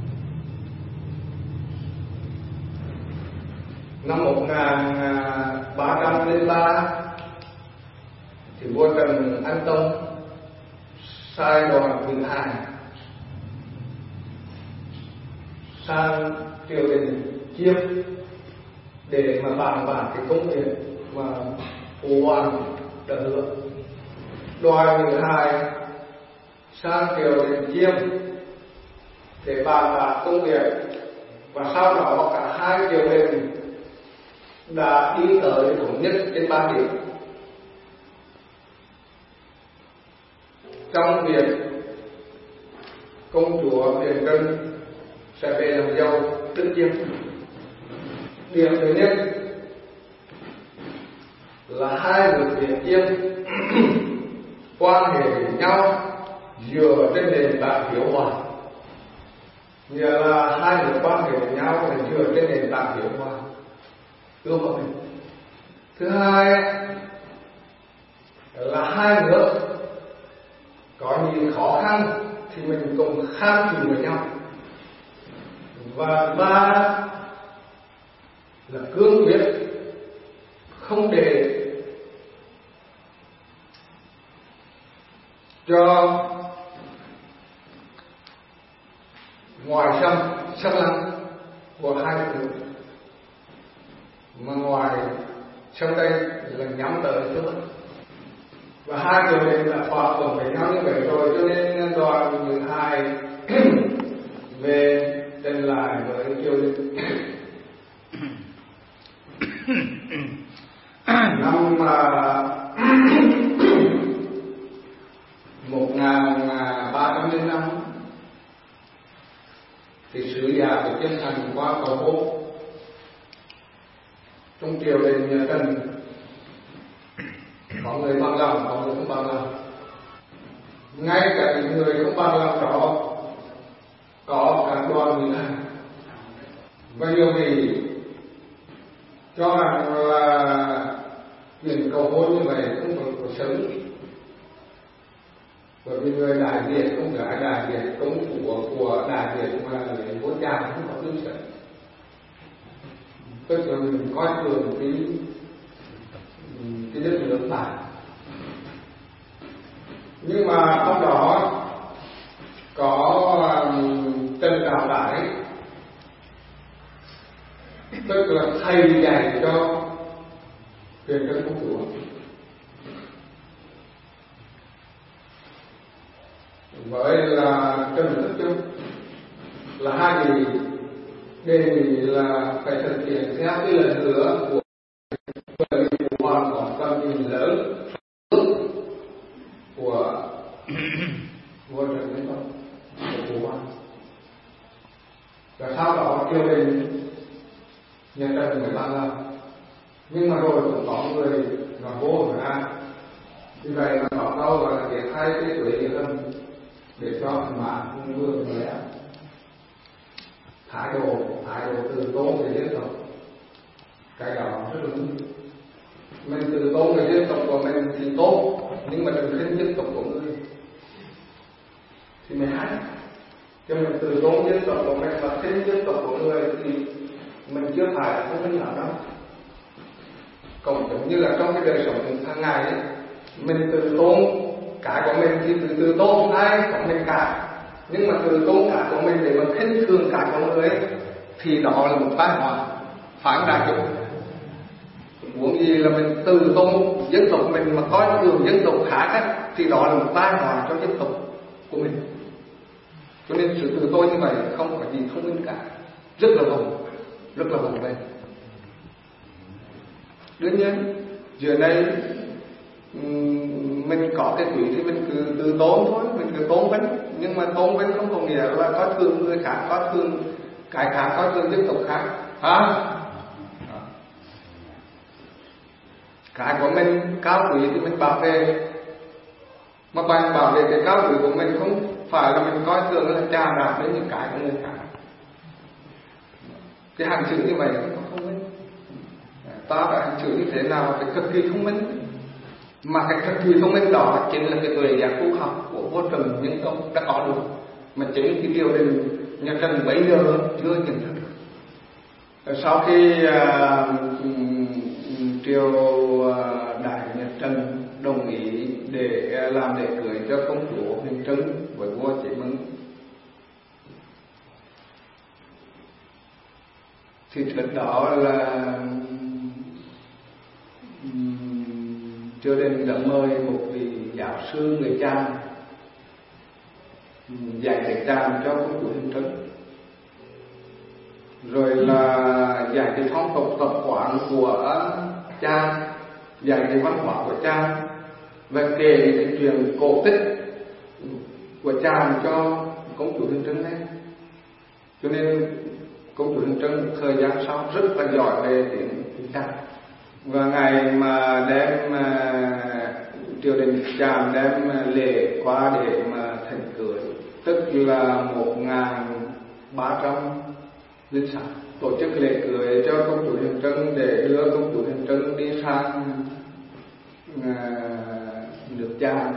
Năm một nghìn ba trăm lẻ ba thì vua Trần Anh Tông sai đoàn Vĩnh Hải sang triều đình Chiêm để mà bàn bạc cái công việc mà Phụ Hoàng đã hứa. Đoàn Vĩnh Hải sang triều đình Chiêm để bàn bạc công việc, và sau đó cả hai triều đình đã đi tới thống nhất trên ba điểm. Trong việc công chúa Huyền Trân sẽ về làm dâu đất Chiêm, điểm thứ nhất là hai nước Việt Chiêm quan hệ với nhau dựa trên nền tảng hiếu hòa, nghĩa là hai nước quan hệ với nhau là dựa trên nền tảng hiếu hòa, ưa hòa bình. Thứ hai là hai nước có những khó khăn thì mình cùng kham chịu với nhau. Và ba là cương quyết không để cho ngoài xâm xâm lăng của hai nước, mà ngoài xâm đây là nhắm tới trước. Và hai triều đình là thỏa thuận với nhau như vậy rồi, cho nên đoàn Vĩnh Hải về trình lại với triều đình. Năm một nghìn ba trăm lẻ năm thì sứ giả của Chiêm Thành qua cầu hôn trong triều đình nhà Trần, có người bằng lòng, có người không bằng lòng. Ngay cả những người không bằng lòng đó có cả đoàn Vĩnh Hải, và nhiều vị cho rằng là chuyện cầu hôn như vậy không phải cuộc sống, bởi vì người Đại Việt không gái Đại Việt công của của Đại Việt mà lấy vốn cha không có tương xứng, tức là mình coi thường cái cái đất nước này. Nhưng mà trong đó có Trần Đạo Đại, tức là thầy dạy cho Huyền Trân công chúa. Với là Trần Đức Chung là hai vị đề nghị là phải thực hiện theo cái lời hứa của Phụ Hoàng có tầm nhìn lớn của vua Trần Nhân Tông của Phụ Hoàng. Và sau đó triều đình nhà Trần mới ban ra, nhưng mà rồi cũng có người nói vô rồi ăn. Vì vậy mà có đâu là triển khai cái tuổi hơn để cho thằng mạng không mưa người ăn. Thái độ, thái độ từ tôn về dân tộc, cái đó rất là đúng. Mình từ tôn về dân tộc của mình thì tốt, nhưng mà đừng khinh dân tộc của người thì mới hay. Cho mình từ tôn dân tộc của mình và khinh dân tộc của người thì mình chưa phải là không minh làm đâu. Còn giống như là trong cái đời sống hàng ngày ấy, mình từ tôn cái của mình thì từ từ tôn ai của mình cả, nhưng mà từ tôn cả của mình để mà khinh thường cả của người ấy, thì đó là một tai họa phản đại chúng. Muốn gì là mình từ tôn dân tộc mình mà coi thường dân tộc khác ấy, thì đó là một tai họa cho dân tộc của mình. Cho nên sự từ tôn như vậy không phải gì thông minh cả, rất là vòng, rất là vòng về. Đương nhiên, giờ đây mình có cái quý thì mình cứ từ tôn thôi, mình cứ tôn vinh, nhưng mà tôn vinh không có nghĩa là có thương người khác, có thương cái khác, có thương dân tộc khác, hả? Cái của mình cao quý thì mình bảo vệ, mà bạn bảo vệ cái cao quý của mình không phải là mình coi thường là trà đạp đến những cái của người khác. Cái hành xử như vậy là không có thông minh. Ta phải hành xử như thế nào phải cực kỳ thông minh, mà cái cực kỳ thông minh đó chính là cái tuệ giác tu học của vua Trần Nhân Tông đã có được, mà chính cái triều đình nhà Trần bấy giờ chưa nhận thức được. Sau khi uh, triều uh, đại nhà Trần đồng ý để làm lễ cưới cho công chúa Huyền Trân với vua Chế Mưng, thì trước đó là um, triều đình đã mời một vị giáo sư người Cham um, dạy cái Cham cho công chúa Huyền Trân, rồi là dạy cái phong tục tập quán của Cham, dạy cái văn hóa của Cham, và kể cái chuyện cổ tích của Cham cho công chúa Huyền Trân nghe. Cho nên công chúa Huyền Trân thời gian sau rất là giỏi về tiếng Cham. Và ngày mà đem uh, triều đình Cham đem lễ qua để mà thành cưới, tức là một ngàn ba trăm linh sáu tổ chức lễ cưới cho công chúa Huyền Trân để đưa công chúa Huyền Trân đi sang uh, nước Cham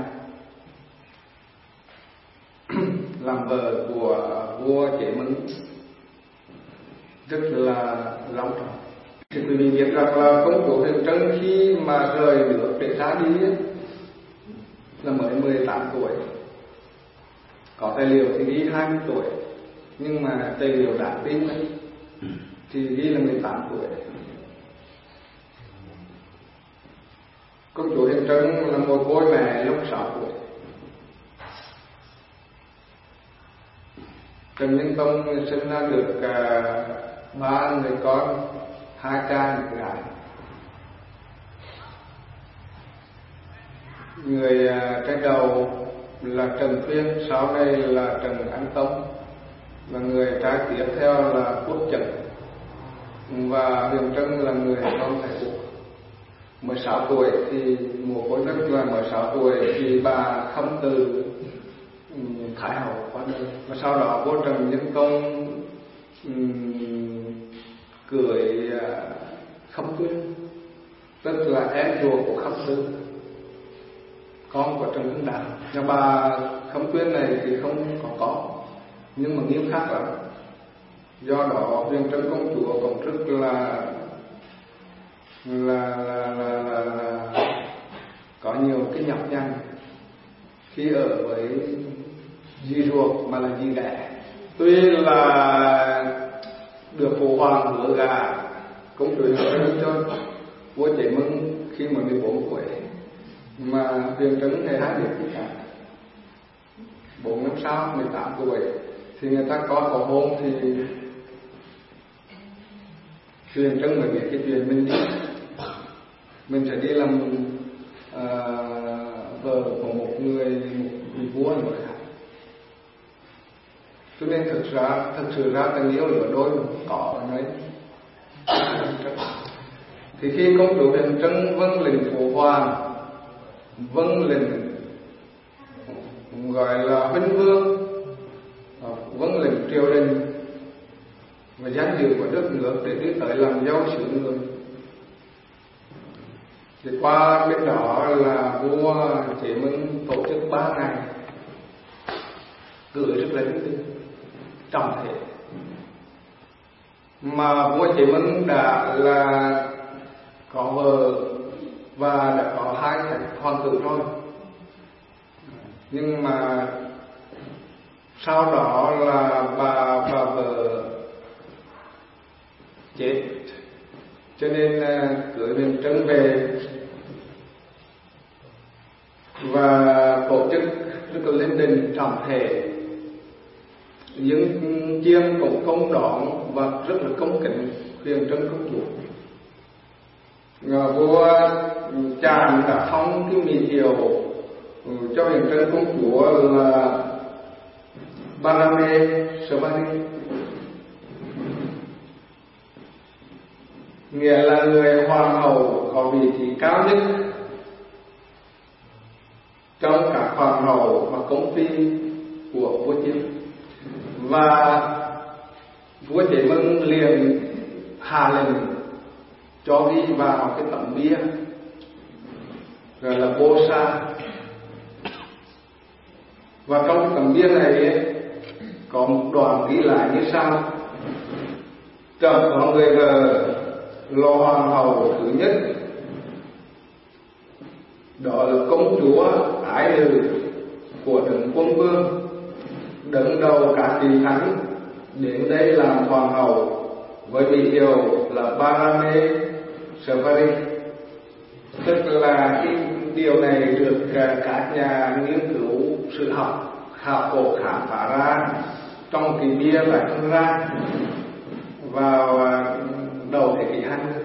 làm vợ của vua Chế Mưng, rất là long trọng. Thì quý vị biết rằng là công chúa Huyền Trân khi mà rời nước để ra đi là mới mười tám tuổi, có tài liệu thì ghi hai mươi tuổi, nhưng mà tài liệu đáng tin thì ghi là mười tám tuổi. Công chúa Huyền Trân là một cô mẹ lúc sáu tuổi. Trần Nhân Tông sinh ra được uh, ba người con, hai trai một gái. Người uh, cái đầu là Trần Khuyên, sau này là Trần Anh Tông, và người trái tiếp theo là Quốc Trần, và Huyền Trân là người con thầy Quốc. mười sáu tuổi thì mùa cuối rất là mười sáu tuổi thì bà Khâm Từ Thái Hậu qua đời, và sau đó vua Trần Nhân Tông um, cưới uh, Khâm Tuyên, tức là em ruột của Khâm Từ, con của Trần Hưng Đạo. Nhà bà Khâm Tuyên này thì không có con, nhưng mà nghiêm khắc lắm. Do đó Huyền Trân công chúa cũng rất là là, là, là, là, là có nhiều cái nhọc nhằn khi ở với dì ruột mà là dì đẻ. Tuy là được phụ hoàng hứa gà công chúa Huyền cho vua Chế Mưng khi mà mười bốn tuổi, mà Huyền Trân hay hai biết gì cả. Bốn năm sau mười tám tuổi thì người ta có có hôn thì Huyền Trân mới biết cái chuyện mình đi mình sẽ đi làm uh, vợ của một người một vị vua nữa khác. Cho nên thực ra thực sự ra tình yêu lửa đôi có ở nơi. Thì khi công chúa Huyền Trân vâng lệnh phụ hoàng, vâng lệnh gọi là huynh vương, vâng lệnh triều đình và danh dự của đất nước để đi tới làm dâu xứ người, thì qua bên đó là vua Chế Mưng tổ chức ba ngày cưới rất là linh tinh trọng thể, mà vua Chế Mưng đã là có vợ và đã có hai hoàng tử rồi, nhưng mà sau đó là bà bà vợ chết, cho nên cưới Huyền Trân về và tổ chức rất là linh đình trọng thể, dân chiêm cũng công đón và rất là công kính Huyền Trân công chúa. Và vua Tràm đã phong cái mỹ hiệu cho huyền trân công chúa là Barame Savari, nghĩa là người hoàng hậu có vị trí cao nhất trong các hoàng hậu và công ty của vua Chiêm. Và vua Chế Mưng liền hạ lệnh cho ghi vào cái tấm bia gọi là Bô Sa. Và trong tấm bia này ấy, có một đoạn ghi lại như sau: trẫm có người vợ là hoàng hậu thứ nhất, đó là công chúa ái lự của Đấng Quân Vương, đứng đầu các vị thánh, đến đây làm hoàng hậu với vị hiệu là Barame Savari. Tức là cái điều này được các nhà nghiên cứu sử học khảo cổ khám phá ra trong cái bia vải thân ra vào đầu thế kỷ hai mươi.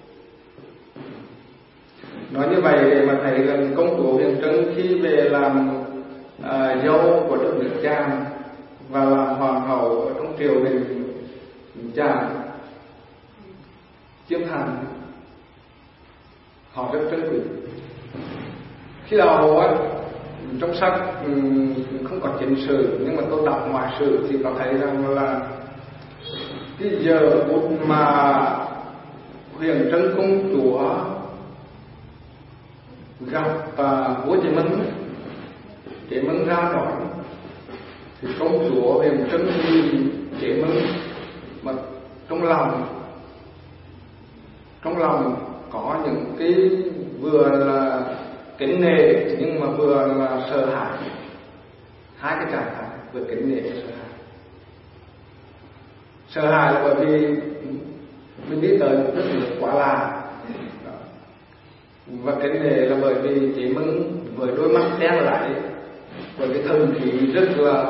Nói như vậy để mà thấy rằng công chúa Huyền Trân khi về làm à, dâu của đất nước Tràm và làm hoàng hậu ở trong triều đình Tràm Chiêm Thành, họ rất trân quý. Khi đầu á, trong sách không có chính sử, nhưng mà tôi đọc ngoại sử thì có thấy rằng là cái giờ phút mà Huyền Trân công chúa gặp uh, vua Chế Mưng, Chế Mưng ra đón, thì công chúa Huyền Trân nhìn Chế Mưng mà trong lòng trong lòng có những cái vừa là kính nể nhưng mà vừa là sợ hãi, hai cái trạng thái vừa kính nể và sợ hãi. Sợ hãi là bởi vì mình đi tới một đất nước quá lạ, và kính nể là bởi vì Chế Mưng với đôi mắt đen lại, với cái thần khí rất là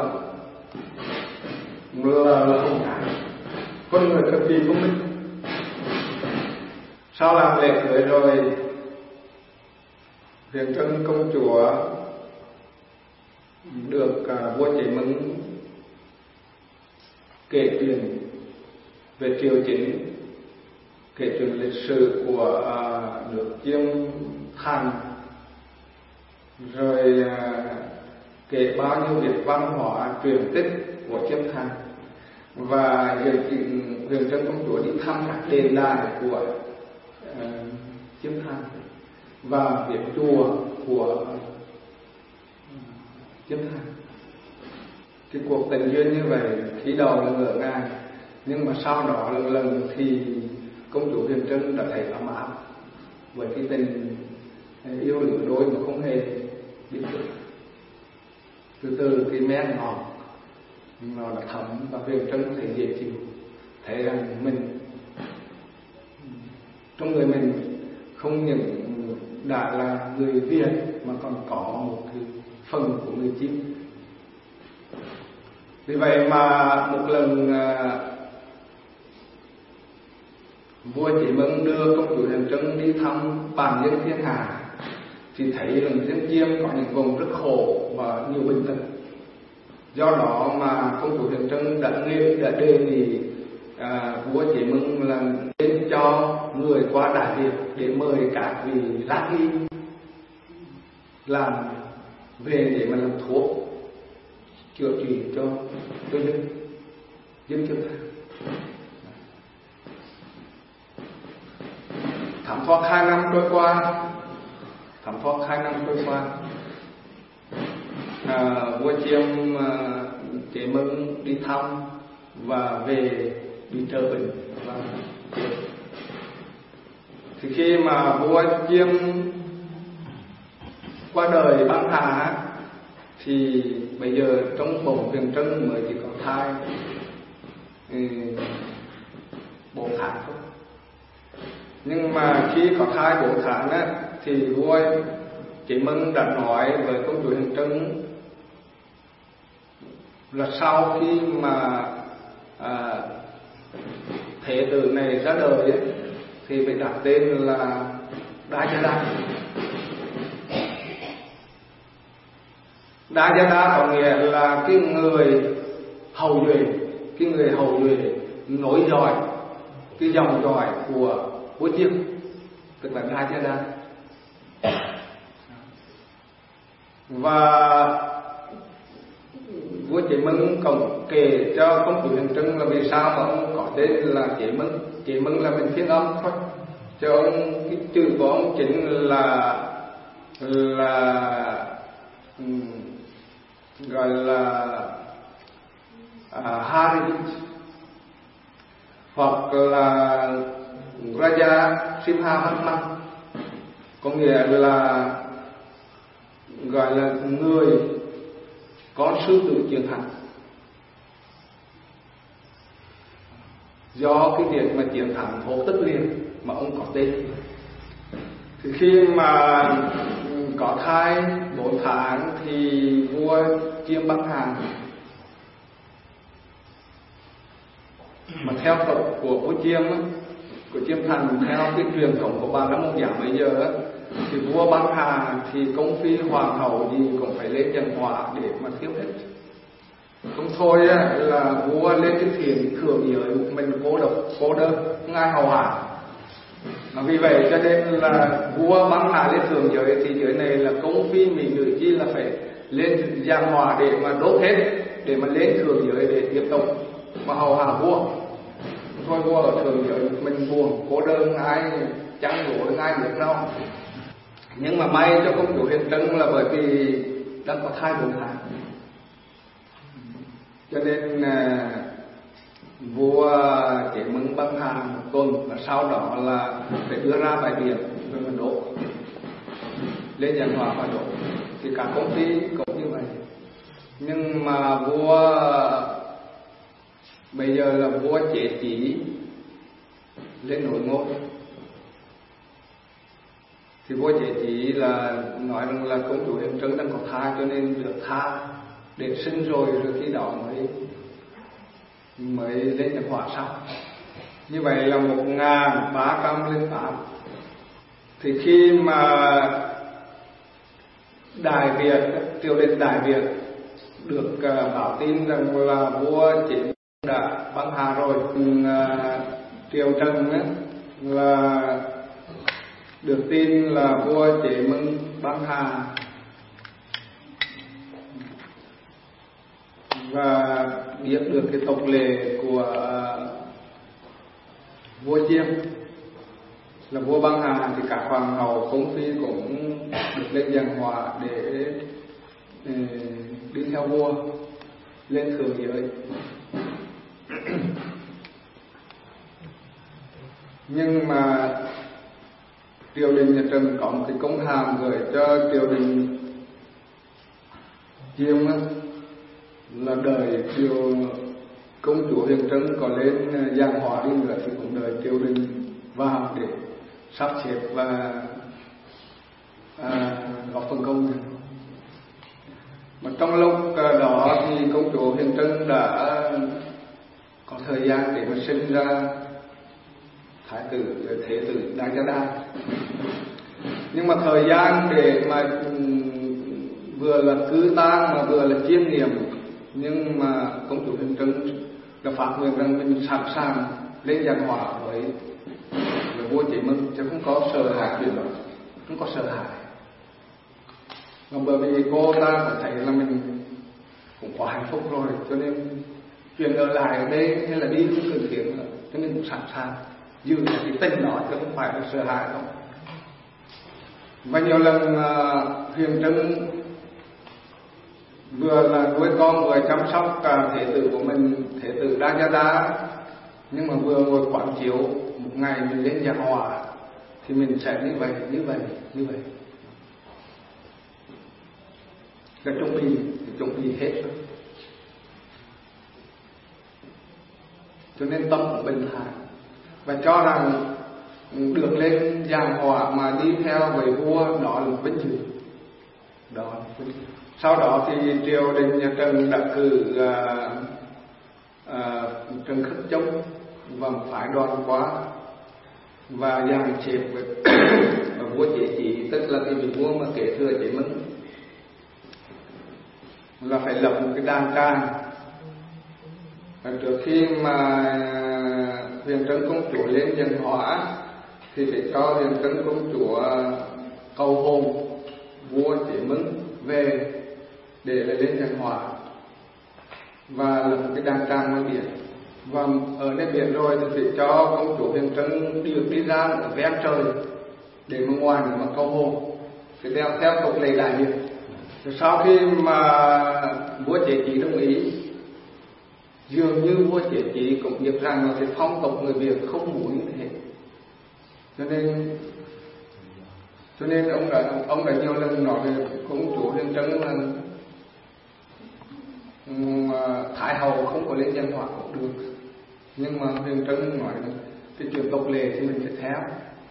là, là không cả con người cực kỳ thông minh. Sau làm lễ cưới rồi, Huyền Trân công chúa được uh, vua Chế Mưng kể chuyện về triều chính, kể chuyện lịch sử của uh, nước Chiêm Thành, rồi uh, kể bao nhiêu việc văn hóa truyền tích của Chiêm Thành. Và Huyền Trân công chúa đi thăm các đền đài của uh, Chiêm Thành và việc chùa của uh, Chiêm Thành. Cái cuộc tình duyên như vậy khi đầu là ngỡ ngàng, nhưng mà sau đó lần lần thì công chúa Huyền Trân đã thấy ấm áp với cái tình yêu lửa đôi mà không hề biết được. Từ từ cái men ngọt nó đã thấm và Huyền Trân thấy dễ chịu, thấy rằng mình trong người mình không những đã là người Việt mà còn có một cái phần của người Chim. Vì vậy mà một lần uh, vua Chế Mưng đưa công chúa Huyền Trân đi thăm bàn dân thiên hạ, thì thấy rằng dân Chiêm có những vùng rất khổ và nhiều bệnh tật. Do đó mà công chúa Huyền Trân đã nên đã đề nghị à, vua Chế Mưng là nên cho người qua Đại Việt để mời các vị giác y làm về để mà làm thuốc chữa trị cho cho dân dân Chiêm Thành. Thảm thoát hai năm trôi qua, thảm thoát hai năm trôi qua, à, vua Chiêm à, Chế Mưng đi thăm và về bị trở bệnh. Và thì khi mà vua Chiêm qua đời băng hà, thì bây giờ trong bụng Huyền Trân mới chỉ có thai bốn tháng thôi. Nhưng mà khi có thai bốn tháng á, thì vua Chế Mưng đã nói với công chúa Huyền Trân là sau khi mà à, thế tử này ra đời ấy, thì phải đặt tên là Đại Gia Đại. Đa Gia Đa có nghĩa là cái người hậu duệ, cái người hậu duệ nối dõi cái dòng dõi của vua Chiêm, tức là Đa Gia Đa. Và vua Chế Mưng còn kể cho công chúa Hiền Trân là vì sao mà ông có tên là Chế Mưng. Chế Mưng là mình phiên âm thôi, cho ông cái chữ của ông chính là là um, gọi là à, Hari hoặc là Raja Simha Hatman, có nghĩa là gọi là người có sư tử chiến thắng. Do cái việc mà chiến thắng Thổ Tức Liên mà ông có tên. Thì khi mà có thai bốn tháng thì vua Chiêm băng hà. Mà theo thuật của vua Chiêm á, của Chiêm Thành, theo cái truyền thống của Bà La Môn Giáo bây giờ á, thì vua băng hà thì công phi hoàng hậu gì cũng phải lên dân hỏa để mà thiêu hết. Không thôi á, là vua lên cái thuyền thượng giới một mình cô độc cô đơn, không ai hầu hạ. Mà vì vậy cho nên là vua băng hà lên thượng giới thì giới này là công phi mỹ nữ chi là phải lên giang hòa để mà đốt hết, để mà lên thượng giới để tiếp tục mà hầu hạ vua. Thôi vua ở thượng giới mình buồn cô đơn, ai chẳng đủ ai biết đâu. Nhưng mà may cho công chúa Hiền Trân là bởi vì đang có thai bốn tháng, cho nên à, vua Chế Mưng băng hà một tuần, và sau đó là phải đưa ra bãi biển rồi mà đốt lên giàn hỏa và đốt. Thì cả công ty cũng như vậy. Nhưng mà vua bây giờ là vua Chế Chí lên nổi ngôi. Thì vua Chế Chí là nói rằng là công chúa Hiền Trân đang có thai cho nên được tha để sinh rồi, rồi khi đó mới mới lên nhập hỏa sau. Như vậy là một nghìn ba trăm lẻ tám. Thì khi mà Đại Việt, triều đình Đại Việt được uh, báo tin rằng là vua Chế Mưng đã băng hà rồi, uh, triều Trần ấy, là được tin là vua Chế Mưng băng hà và biết được cái tộc lệ của uh, vua Chiêm là vua băng hà, thì cả hoàng hậu công phi cũng được lên giàn hỏa để uh, đi theo vua lên thượng giới. Nhưng mà triều đình nhà Trần có một cái công hàm gửi cho triều đình Chiêm á, là đời triều công chúa Hiền Trân có lên giang hỏa đi nữa thì cũng đợi triều đình vào để sắp xếp và à, góp phần công. Mà trong lúc đó thì công chúa Hiền Trân đã có thời gian để mà sinh ra thái tử thế tử Đa Gia Đa. Nhưng mà thời gian để mà vừa là cư tang mà vừa là chiêm niệm, nhưng mà công chúa Hiền Trân đã phát nguyện rằng mình sẵn sàng lên giàn hỏa với, với vua Chế Mưng, chứ không có sợ hãi gì đó, không có sợ hãi. Mà bởi vì cô ta phải thấy là mình cũng có hạnh phúc rồi, cho nên chuyện ở lại ở đây hay là đi không cần thiết nữa, cho nên cũng sẵn sàng giữ cái tình đó, chứ không phải là sợ hãi đâu. Và nhiều lần uh, Hiền Trân vừa là nuôi con vừa chăm sóc cả thế tử của mình, thế tử Đa Gia Đa, nhưng mà vừa ngồi quán chiếu một ngày mình lên giàn hỏa thì mình sẽ như vậy, như vậy, như vậy. Là chuẩn bị, chuẩn bị hết rồi. Cho nên tâm cũng bình thản và cho rằng được lên giàn hỏa mà đi theo với vua đó là vinh dự. Đó là vinh dự. Sau đó thì triều đình nhà Trần đã cử à, à, Trần Khất Chống và phái đoàn qua và dàn xếp với vua Chế Chí, tức là cái vị vua mà kế thừa Chế Mưng. là phải lập một cái đàn tràng. Trước khi mà Huyền Trân Công Chúa lên dân hóa thì phải cho Huyền Trân Công Chúa cầu hôn vua Chế Mưng về để lên dân hóa và lập một cái đàn tràng ngoài biển. Và ở nơi biển rồi thì phải cho công chúa Huyền Trân được đi ra ở ven trời để mà ngoài mà cầu hôn, phải theo theo tục lệ Đại Việt. Sau khi mà vua Chế Chí đồng ý, dường như vua Chế Chí cũng biết rằng là cái phong tục người Việt không muốn như thế, cho nên cho nên ông đã ông đã nhiều lần nói về công chúa Huyền Trân là Thái hậu không có lên dân hóa cũng được, nhưng mà Huyền Trân nói là cái chuyện tục lệ thì mình phải theo.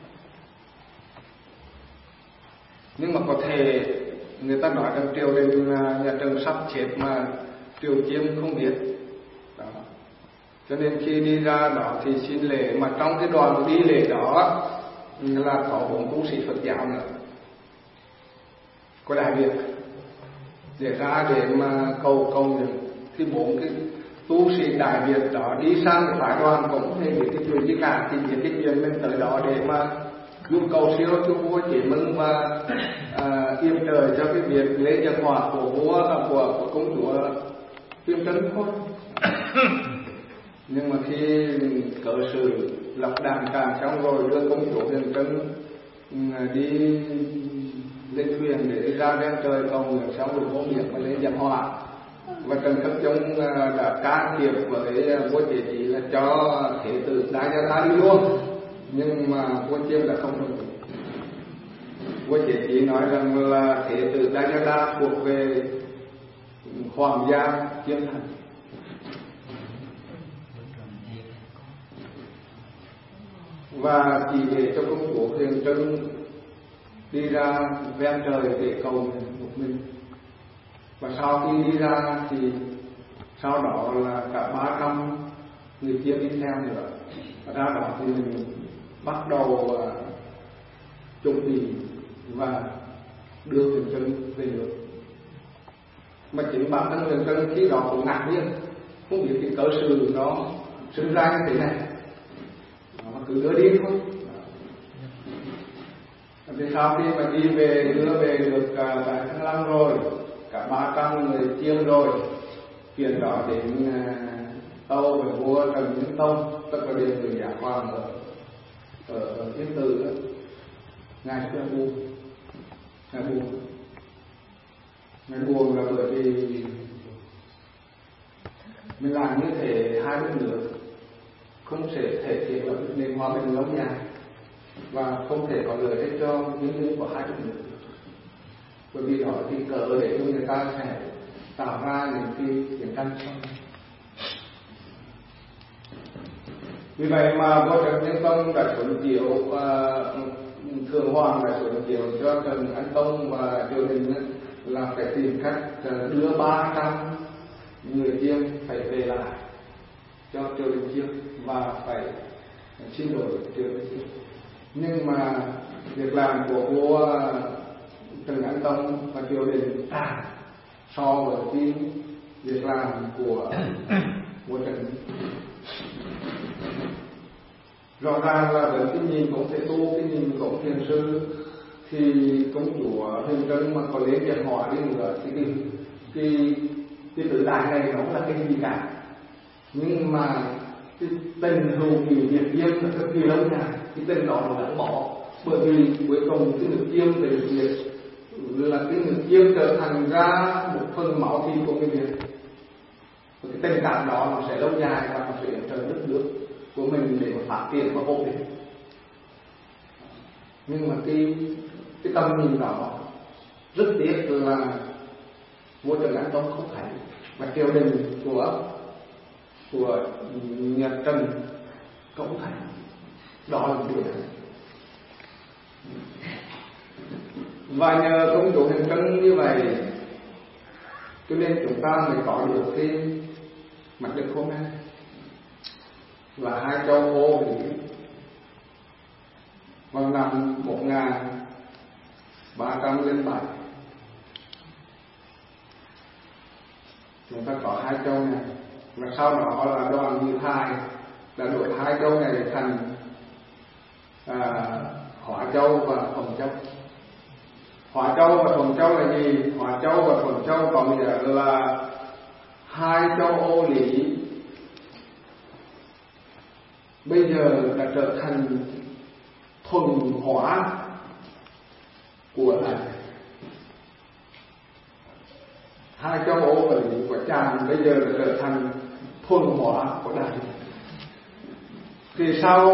Nhưng mà có thể người ta nói rằng triều đình là nhà Trần sắp chết mà triều chiêm không biết đó. Cho nên khi đi ra đó thì xin lễ, mà trong cái đoàn đi lễ đó là có bốn tu sĩ Phật giáo nữa của Đại Việt để ra để mà cầu cầu những thì bốn cái tu sĩ Đại Việt đó đi sang cái phái đoàn cũng không hề biết cái chuyện gì cả, thì biết cái chuyện mình tới đó để mà giúp cầu siêu cho vua Chế Mưng và à, yểm trời cho cái việc lễ dân hóa của vua à, của, của công chúa Huyền Trân thôi. Nhưng mà khi cỡ sự lập đàn tràng xong rồi đưa công chúa Huyền Trân đi lên thuyền để đi ra ven trời cầu nguyện xong rồi vô miệng và lên dân hóa, và Trần Khắc Chung đã can thiệp với vua Chế Chí là cho thế tử Đại Gia Ta đi luôn, nhưng mà vua Chiêm đã không đồng ý. Vua Chế Chí nói rằng là thế tử Đại Gia Ta thuộc về hoàng gia Chiêm Thành. Và chỉ để cho công chúa Huyền Trân đi ra ven trời để cầu nguyện một mình. Và sau khi đi ra thì sau đó là cả ba trăm người kia đi theo nữa. Và ra đó thì mình bắt đầu uh, chuẩn bị và đưa Huyền Trân về nước. Mà chính bản thân Huyền Trân khi đó cũng ngạc nhiên, không biết cái cớ sự nó sinh ra như thế này, mà cứ đưa đi thôi. Thì sau khi mà đi về đưa về được uh, tại Thăng Long rồi, cả ba trăm người chiêm rồi, chuyện đó đến uh, tâu về vua Trần Nhân Tông, tức là điện người Giả Hoàng ở ở, ở Yên Tử đó. Ngài rất là buồn, ngài buồn, ngài buồn là bởi vì mình làm như thế hai nước nữa không thể thể hiện được nền hòa bình lâu dài và không thể có lợi ích cho những nước của hai nước nữa. Bởi vì đó thì cỡ để cho người ta sẽ tạo ra những cái chiến tranh sau. Vì vậy mà vua Trần Nhân Tông đã chuẩn chiếu uh, Thượng Hoàng đã chuẩn chiếu cho Trần Anh Tông và triều đình là phải tìm cách đưa ba trăm người Chiêm phải về lại cho triều đình Chiêm và phải xin lỗi triều đình Chiêm. Nhưng mà việc làm của vua Trần Anh Tông và triều đình à, so với cái việc làm của vua Trần, rõ ràng là với cái nhìn cũng thể tu, cái nhìn cũng thiền sư, thì công chúa Huyền Trân mà có lấy việc họ đi nữa thì cái cái cái tử đại này nó không là cái gì cả. Nhưng mà cái tình hữu nghị Việt Chiêm là cực kỳ lâu dài, cái tình đó nó gắn bó, bởi vì cuối cùng cái nước Chiêm về Việt là cái nước Chiêm trở thành ra một phần máu thịt của người Việt. Và cái tình cảm đó nó sẽ lâu dài và nó sẽ trở đất nước của mình để mà phát triển và ổn định. Nhưng mà cái cái tầm nhìn đó rất tiếc là vua Trần Anh Tông không thấy, và triều đình của của nhà Trần cũng thấy. Đó là một điều này. Và nhờ công chúa Huyền Trân như vậy cho nên chúng ta mới có được cái mặt đất hôm nay là hai châu Âu Mỹ vào năm một nghìn ba trăm lẻ bảy. chúng ta có hai châu này, và sau đó là Đoàn Như Thái đã đổi hai châu này thành à, Hóa Châu và Thuần Châu. Hóa Châu và Thuần Châu là gì? Hóa Châu và Thuần Châu có nghĩa là hai châu ô lý bây giờ đã trở thành thuần hóa của Đại. Hai châu ô lý của Tràng bây giờ đã trở thành thuần hóa của Đại. Thì sau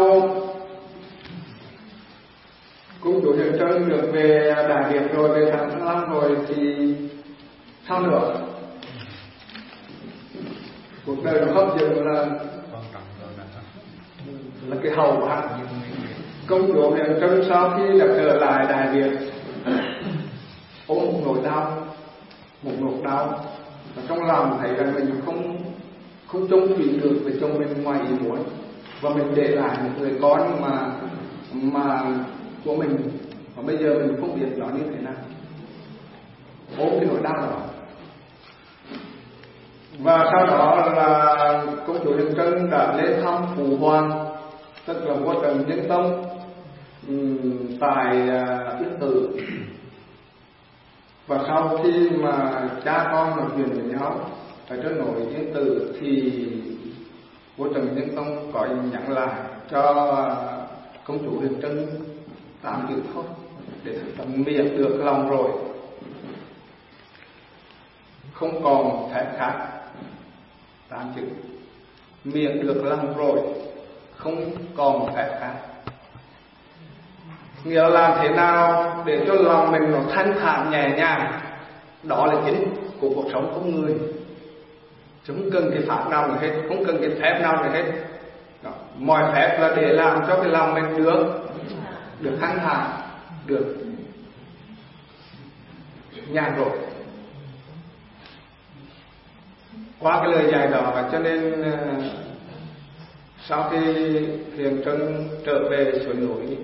cũng chủ Huyền Trân được về Đại Việt rồi, về tháng Thăng Long rồi thì sao nữa? Cuộc đời nó hấp dẫn là là cái hậu hạt. Công chúa Huyền Trân sau khi đã trở lại Đại Việt ôm một nỗi đau, một nỗi đau và trong lòng thấy rằng mình không không trông thủy được với chồng mình ngoài ý muốn, và mình để lại một người con mà mà của mình, và bây giờ mình không biết nó như thế nào, ôm cái nỗi đau đó. Và sau đó là công chúa Huyền Trân đã lên thăm Phụ Hoàng, tức là vua Trần Nhân Tông tại Yên Tử. Và sau khi mà cha con nói chuyện với nhau ở trên nội Yên Tử thì vua Trần Nhân Tông có nhắn lại cho công chúa Huyền Trân tám chữ thôi để thẩm miệng được lòng rồi, không còn phép khác. Tám chữ miệng được lòng rồi, không còn phép khác. Nghĩa là làm thế nào để cho lòng mình nó thanh thản nhẹ nhàng, đó là chính của cuộc sống con người. Chứ không cần cái pháp nào nữa hết, không cần cái phép nào nữa hết. Đó. Mọi phép là để làm cho cái lòng mình được được thanh thản, được nhàn rỗi. Qua cái lời dạy đó cho nên sau khi Huyền Trân trở về xuống núi,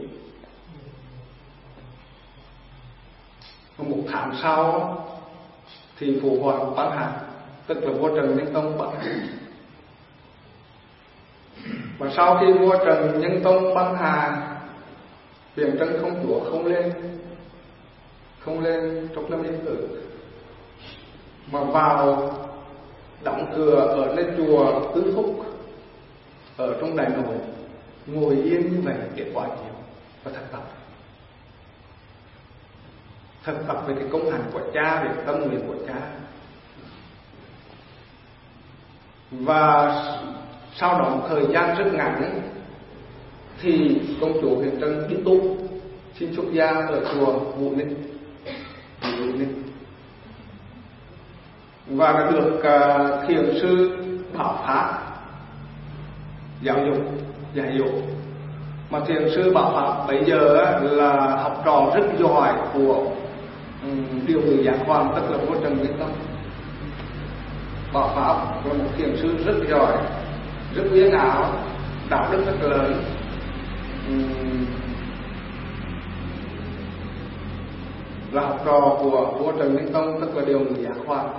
một tháng sau thì Phụ Hoàng ban hành, tức là vua Trần Nhân Tông ban hành. Và sau khi vua Trần Nhân Tông ban hành, Huyền Trân công chúa không lên không lên trong Lâm Yên Tử, mà vào đóng cửa ở lên chùa Tứ Phúc ở trong Đại Nội, ngồi yên như vậy để quả chiều và thực tập thực tập về cái công hạnh của cha, về tâm nguyện của cha. Và sau đó một thời gian rất ngắn thì công chúa Huyền Trân đi tu, xin xuất gia ở chùa Vũ Ninh, Vũ Ninh. Và đã được uh, thiền sư Bảo Pháp giáo dục, dạy dỗ. Mà thiền sư Bảo Pháp bây giờ là học trò rất giỏi của um, điều người Giác Quan, tức là vua Trần Nhân Tông. Bảo Pháp là một thiền sư rất giỏi, rất uyên ảo, đạo đức rất lớn. um, là học trò của vua Trần Nhân Tông, tức là điều người Giác Quan.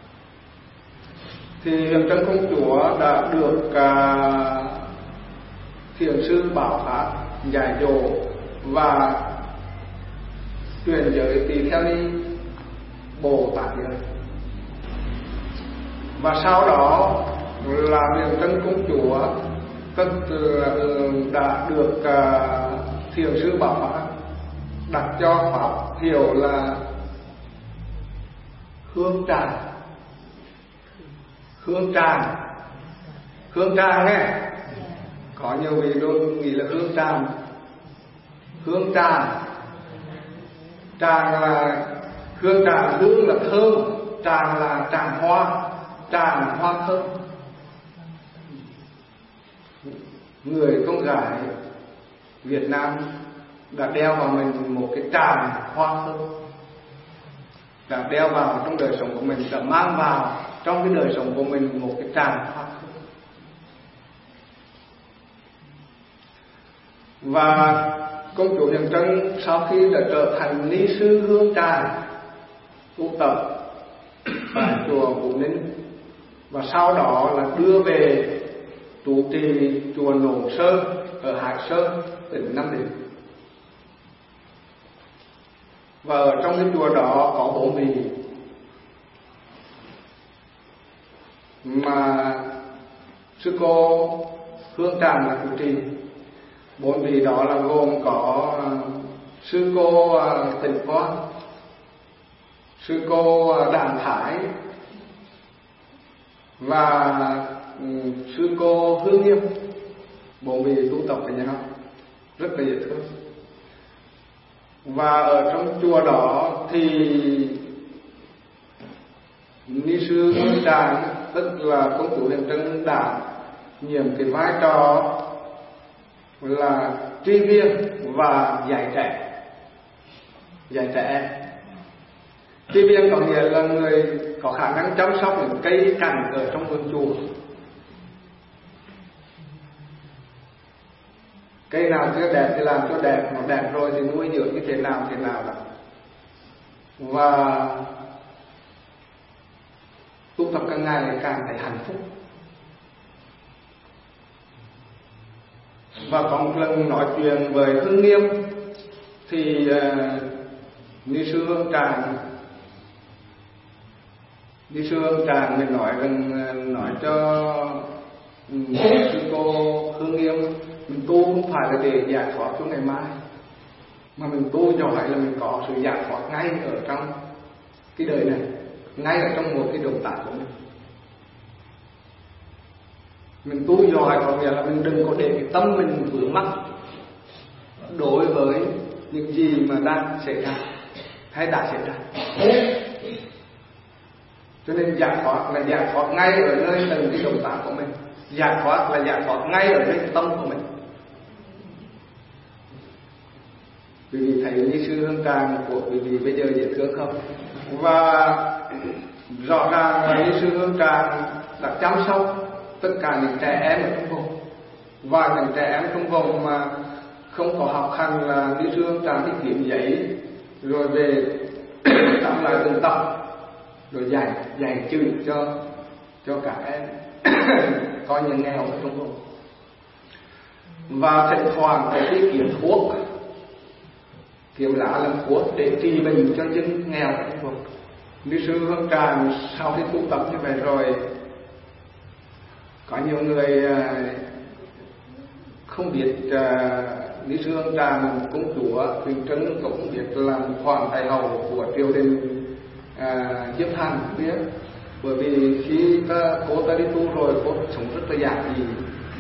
Thì Huyền Trân công chúa đã được uh, thiền sư Bảo Pháp dạy dỗ và truyền giới tỳ kheo ni Bồ Tát giới. Và sau đó là Huyền Trân công chúa tức là đã được uh, thiền sư Bảo Pháp đặt cho pháp hiệu là Hương Tràng. Hương Tràng, Hương Tràng nghe, có nhiều vị luôn nghĩ là Hương Tràng. Hương Tràng, Tràng là Hương Tràng, hương là thơm, Tràng là tràng hoa, tràng hoa thơm. Người con gái Việt Nam đã đeo vào mình một cái tràng hoa thơm, đã đeo vào trong đời sống của mình, đã mang vào trong cái đời sống của mình một cái tràng hoa thơm. Và công chúa Huyền Trân sau khi đã trở thành ni sư Hương Tràng tu tập tại chùa Vũ Ninh và sau đó là đưa về trụ trì chùa Nổ Sơn ở Hải Sơn, tỉnh Nam Định. Và ở trong cái chùa đó có bốn vị mà sư cô Hương Tràng là trụ trì. Bốn vị đó là gồm có sư cô Tịnh Quang, sư cô Đàn Thái và sư cô Hương Nghiêm. Bốn vị tu tập với nhau rất là dễ thương. Và ở trong chùa đó thì ni sư Hương Tràng, tức là công chúa Huyền Trân, đã nhiệm cái vai trò là tri viên và dạy trẻ. Dạy trẻ em. Tri viên có nghĩa là người có khả năng chăm sóc những cây cảnh ở trong vườn chùa. Cây nào chưa đẹp thì làm cho đẹp, nó đẹp rồi thì nuôi dưỡng như thế nào thế nào đó. Và tu tập càng ngày lại càng thấy hạnh phúc. Và có một lần nói chuyện với Hương Nghiêm thì uh, ni sư Hương Tràng ni sư Hương Tràng mình nói rằng nói cho um, sư cô Hương Nghiêm, mình tu không phải là để giải thoát cho ngày mai, mà mình tu giỏi là mình có sự giải thoát ngay ở trong cái đời này, ngay ở trong một cái động tác của mình. Mình tu giỏi có nghĩa là mình đừng có để cái tâm mình vướng mắc đối với những gì mà đang xảy ra hay đã xảy ra. Cho nên giải thoát là giải thoát ngay ở nơi từng cái động tác của mình, giải thoát là giải thoát ngay ở nơi tâm của mình. Quý vị thấy như sư Hương Tràng của quý vị bây giờ dễ thương không? Và rõ ràng là như sư Hương Tràng đã chăm sóc tất cả những trẻ em ở trong vùng. Và những trẻ em trong vùng mà không có học hành là đi sư Hương Tràng đi kiếm giấy rồi về tặng lại từng tập rồi dạy dạy chữ cho cho cả em coi như nghèo ở trong vùng. Và thỉnh thoảng phải đi kiếm thuốc, kiếm lá làm thuốc để trị bệnh cho dân nghèo ở trong vùng. Đi sư Hương Tràng sau khi tu tập như vậy rồi, có nhiều người không biết Lý Sư Hương Tràng công chúa Huyền Trân cũng không biết là hoàng thái hậu của triều đình Diêm Thành biết, bởi vì khi ta, cô ta đi tu rồi cô sống rất là giản dị.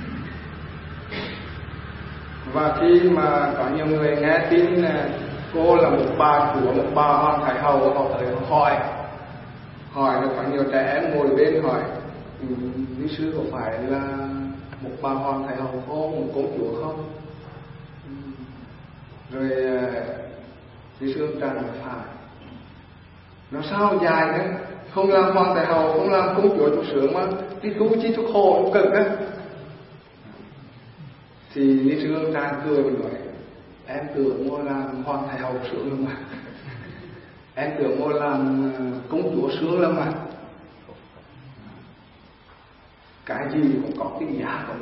Và khi mà có nhiều người nghe tin cô là một bà chúa, một bà hoàng thái hậu, họ tới hỏi hỏi là có nhiều trẻ em ngồi bên hỏi Lý sư có phải là một bà hoàng thái hậu không, một công chúa không? Rồi Lý sư Hương Tràng là phải. Nó sao dài đấy, không làm hoàng thái hậu, không làm công chúa chủ sướng mà đi tu chi cho khổ cũng cực đấy. Thì Lý sư Hương Tràng cười và nói, em tưởng mua làm hoàng thái hậu sướng lắm mà, em tưởng mua làm công chúa sướng lắm mà. Cái gì cũng có cái giá của nó.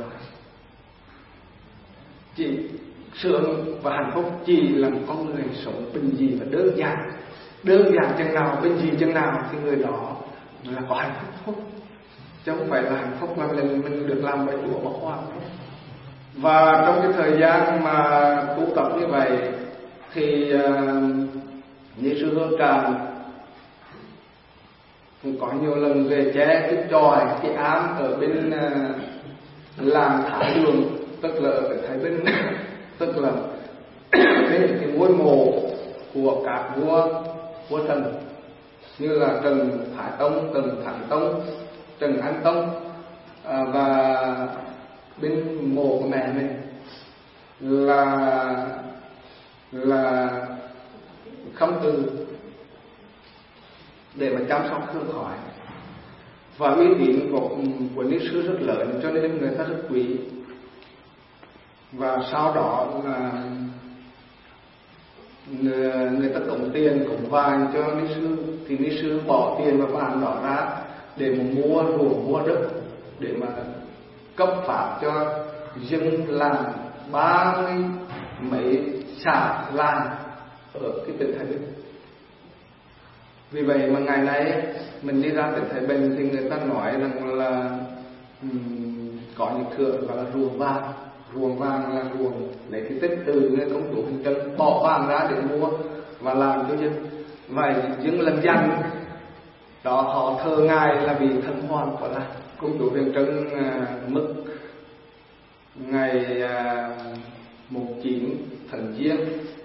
Chỉ sướng và hạnh phúc chỉ là một con người sống bình dị và đơn giản. Đơn giản chừng nào, bình dị chừng nào thì người đó là có hạnh phúc. Chứ không phải là hạnh phúc là mình, mình được làm bởi Chúa Bảo Hoàng. Và trong cái thời gian mà tu tập như vậy thì uh, như sư Hương Tràng cũng có nhiều lần về che cái tròi, cái ám ở bên uh, làng Thái Đường, tức là ở Thái Bình, tức là bên cái ngôi mộ của các vua vua Trần, như là Trần Thái Tông, Trần Thánh Tông, Trần An Tông, uh, và bên mộ của mẹ mình là là Khâm Từ, để mà chăm sóc hương khỏi. Và uy tín của của ni sư rất lớn, cho nên người ta rất quý. Và sau đó là người, người ta cống tiền cống vàng cho ni sư, thì ni sư bỏ tiền và vàng đó ra để mà mua ruộng mua đất để mà cấp phát cho dân làng ba mươi mấy xã làng ở cái tỉnh Thái Bình. Vì vậy mà ngày nay mình đi ra tỉnh Thái Bình thì người ta nói rằng là um, có những thượng gọi là ruộng vàng. Ruộng vàng là ruộng lấy cái tích từ người công chủ Hình Trân bỏ vàng ra để mua và làm cho dân. Vậy dân lần danh đó họ thờ ngài là vì thần hoàng của là công chủ Huyền Trân uh, mất ngày uh, mùng chín tháng Giêng.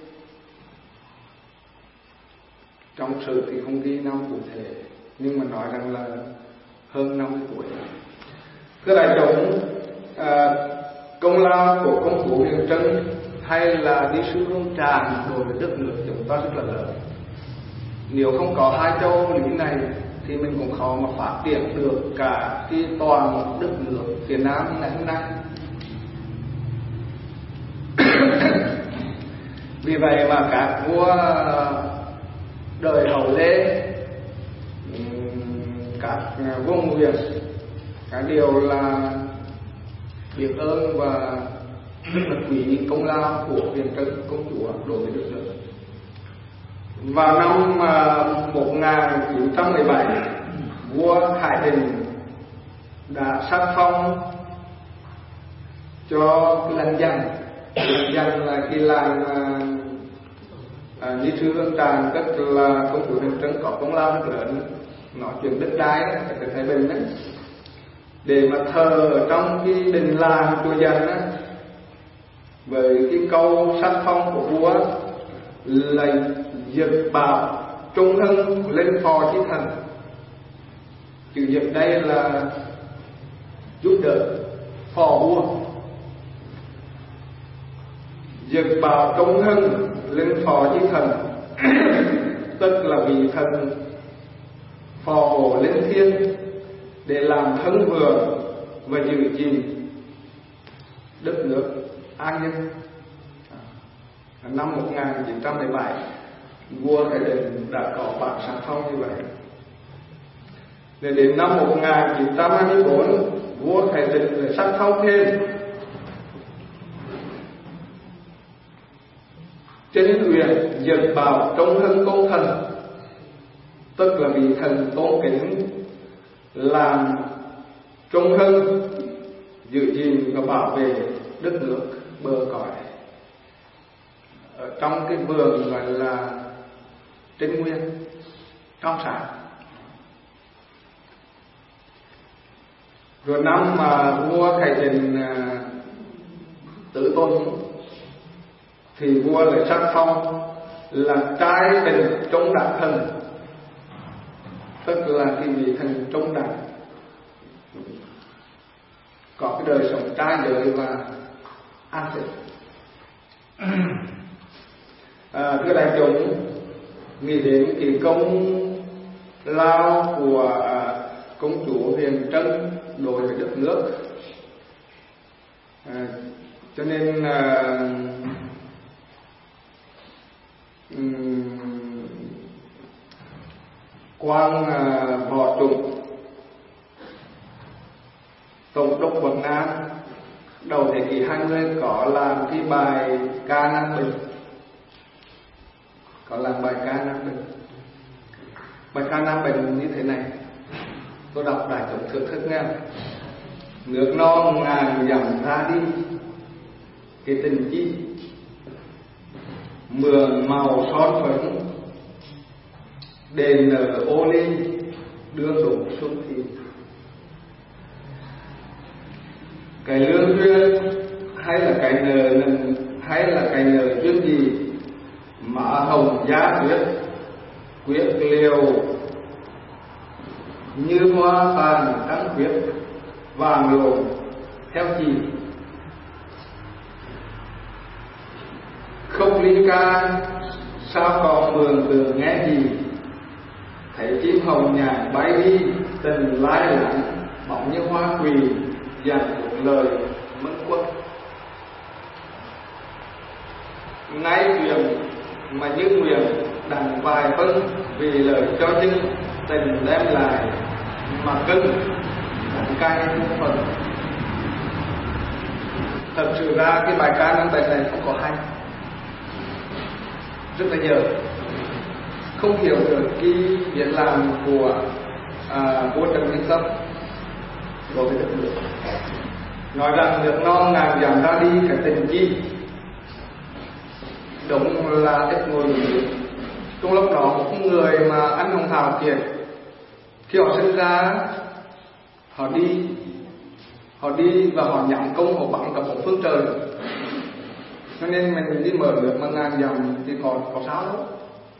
Trong sử thì không ghi năm cụ thể, nhưng mà nói rằng là hơn năm mươi tuổi. Thưa đại chúng, à, công lao của công chúa Huyền Trân hay là đi sứ hương tràng đối với đất nước chúng ta rất là lớn. Nếu không có hai châu lý này thì mình cũng khó mà phát triển được cả cái toàn đất nước phía Nam ngày hôm nay. Vì vậy mà các vua đời Hậu Lê, các vua Nguyễn, cái điều là biết ơn và rất là quý công lao của Huyền Trân công chúa đối với đất nước. Vào năm một nghìn chín trăm mười bảy, vua Hải Đình đã sắc phong cho lăng Giang. Lăng Giang là cái làng À, Lý Sư Hương Tràng, tức là công chúa Huyền Trân có công lao rất lớn, nói chuyện đất đai đó, ở Thái Bình đấy, để mà thờ trong cái đình làng chùa Dần đó, với cái câu sắc phong của vua là dực bảo trung hưng lên phò chí thần. Chữ dực đây là giúp đỡ phò vua. Dực bảo trung hưng lên phò chí thần tức là vị thần phò hộ lên thiên để làm thân vượng và giữ gìn đất nước an nhân. Năm một nghìn chín trăm mười bảy, vua Thái Định đã có bản sắc phong như vậy. Để đến năm một nghìn chín trăm hai mươi bốn, vua Thái Định lại sắc phong thêm trên quyền dực bảo trung hưng công thần, tức là vị thần tôn kính làm trung hưng, giữ gìn và bảo vệ đất nước bờ cõi ở trong cái vườn gọi là Trinh Nguyên trong sáng. Rồi năm mà vua Thái Định tử tôn thì vua lại sắc phong là trai đình trung đẳng thần, tức là cái vị thần trung đẳng có cái đời sống trai giới và an tịnh. À, thưa đại chúng, nghĩ đến cái công lao của công chúa Huyền Trân đối với đất nước, à, cho nên à, um, Quan à, Võ Trùng, tổng đốc Quảng Nam đầu thế kỷ hai mươi có làm cái bài ca Nam Bình, có làm bài ca Nam Bình. Bài ca Nam Bình như thế này, tôi đọc đại chúng thưởng thức nghe. Nước non ngàn dặm ra đi, cái tình chi mường màu son phấn, đền nở ô ly đương đủ xuân thì. Cái lương duyên hay là cái nợ nần hay là cái nợ duyên gì mà hồng giá tuyết quyết liều như hoa tàn trắng quyết vàng lộn theo chị. Không ly ca sao còn mường từ nghe gì, thấy chim hồng nhàn bay đi tình lái lãng bóng như hoa quỳ dàn cuộc lời mẫn quất. Nay chuyện mà như nguyện đặng vài phân vì lời cho dân tình đem lại mà cưng cay một phần. Thật sự ra cái bài ca năm bài này không có hay, rất là dở, không hiểu được cái việc làm của à, vua Trần Nhân Tông đối với đất nước. Nói rằng nước non ngàn dặm ra đi cái tình chi, đúng là ít ngồi nước. Trong lúc đó một người mà anh hùng hào kiệt, khi họ sinh ra họ đi họ đi và họ nhắm công họ bắn cả một phương trời, cho nên mình đi mở nước mà ngàn dặm thì còn có sao đâu,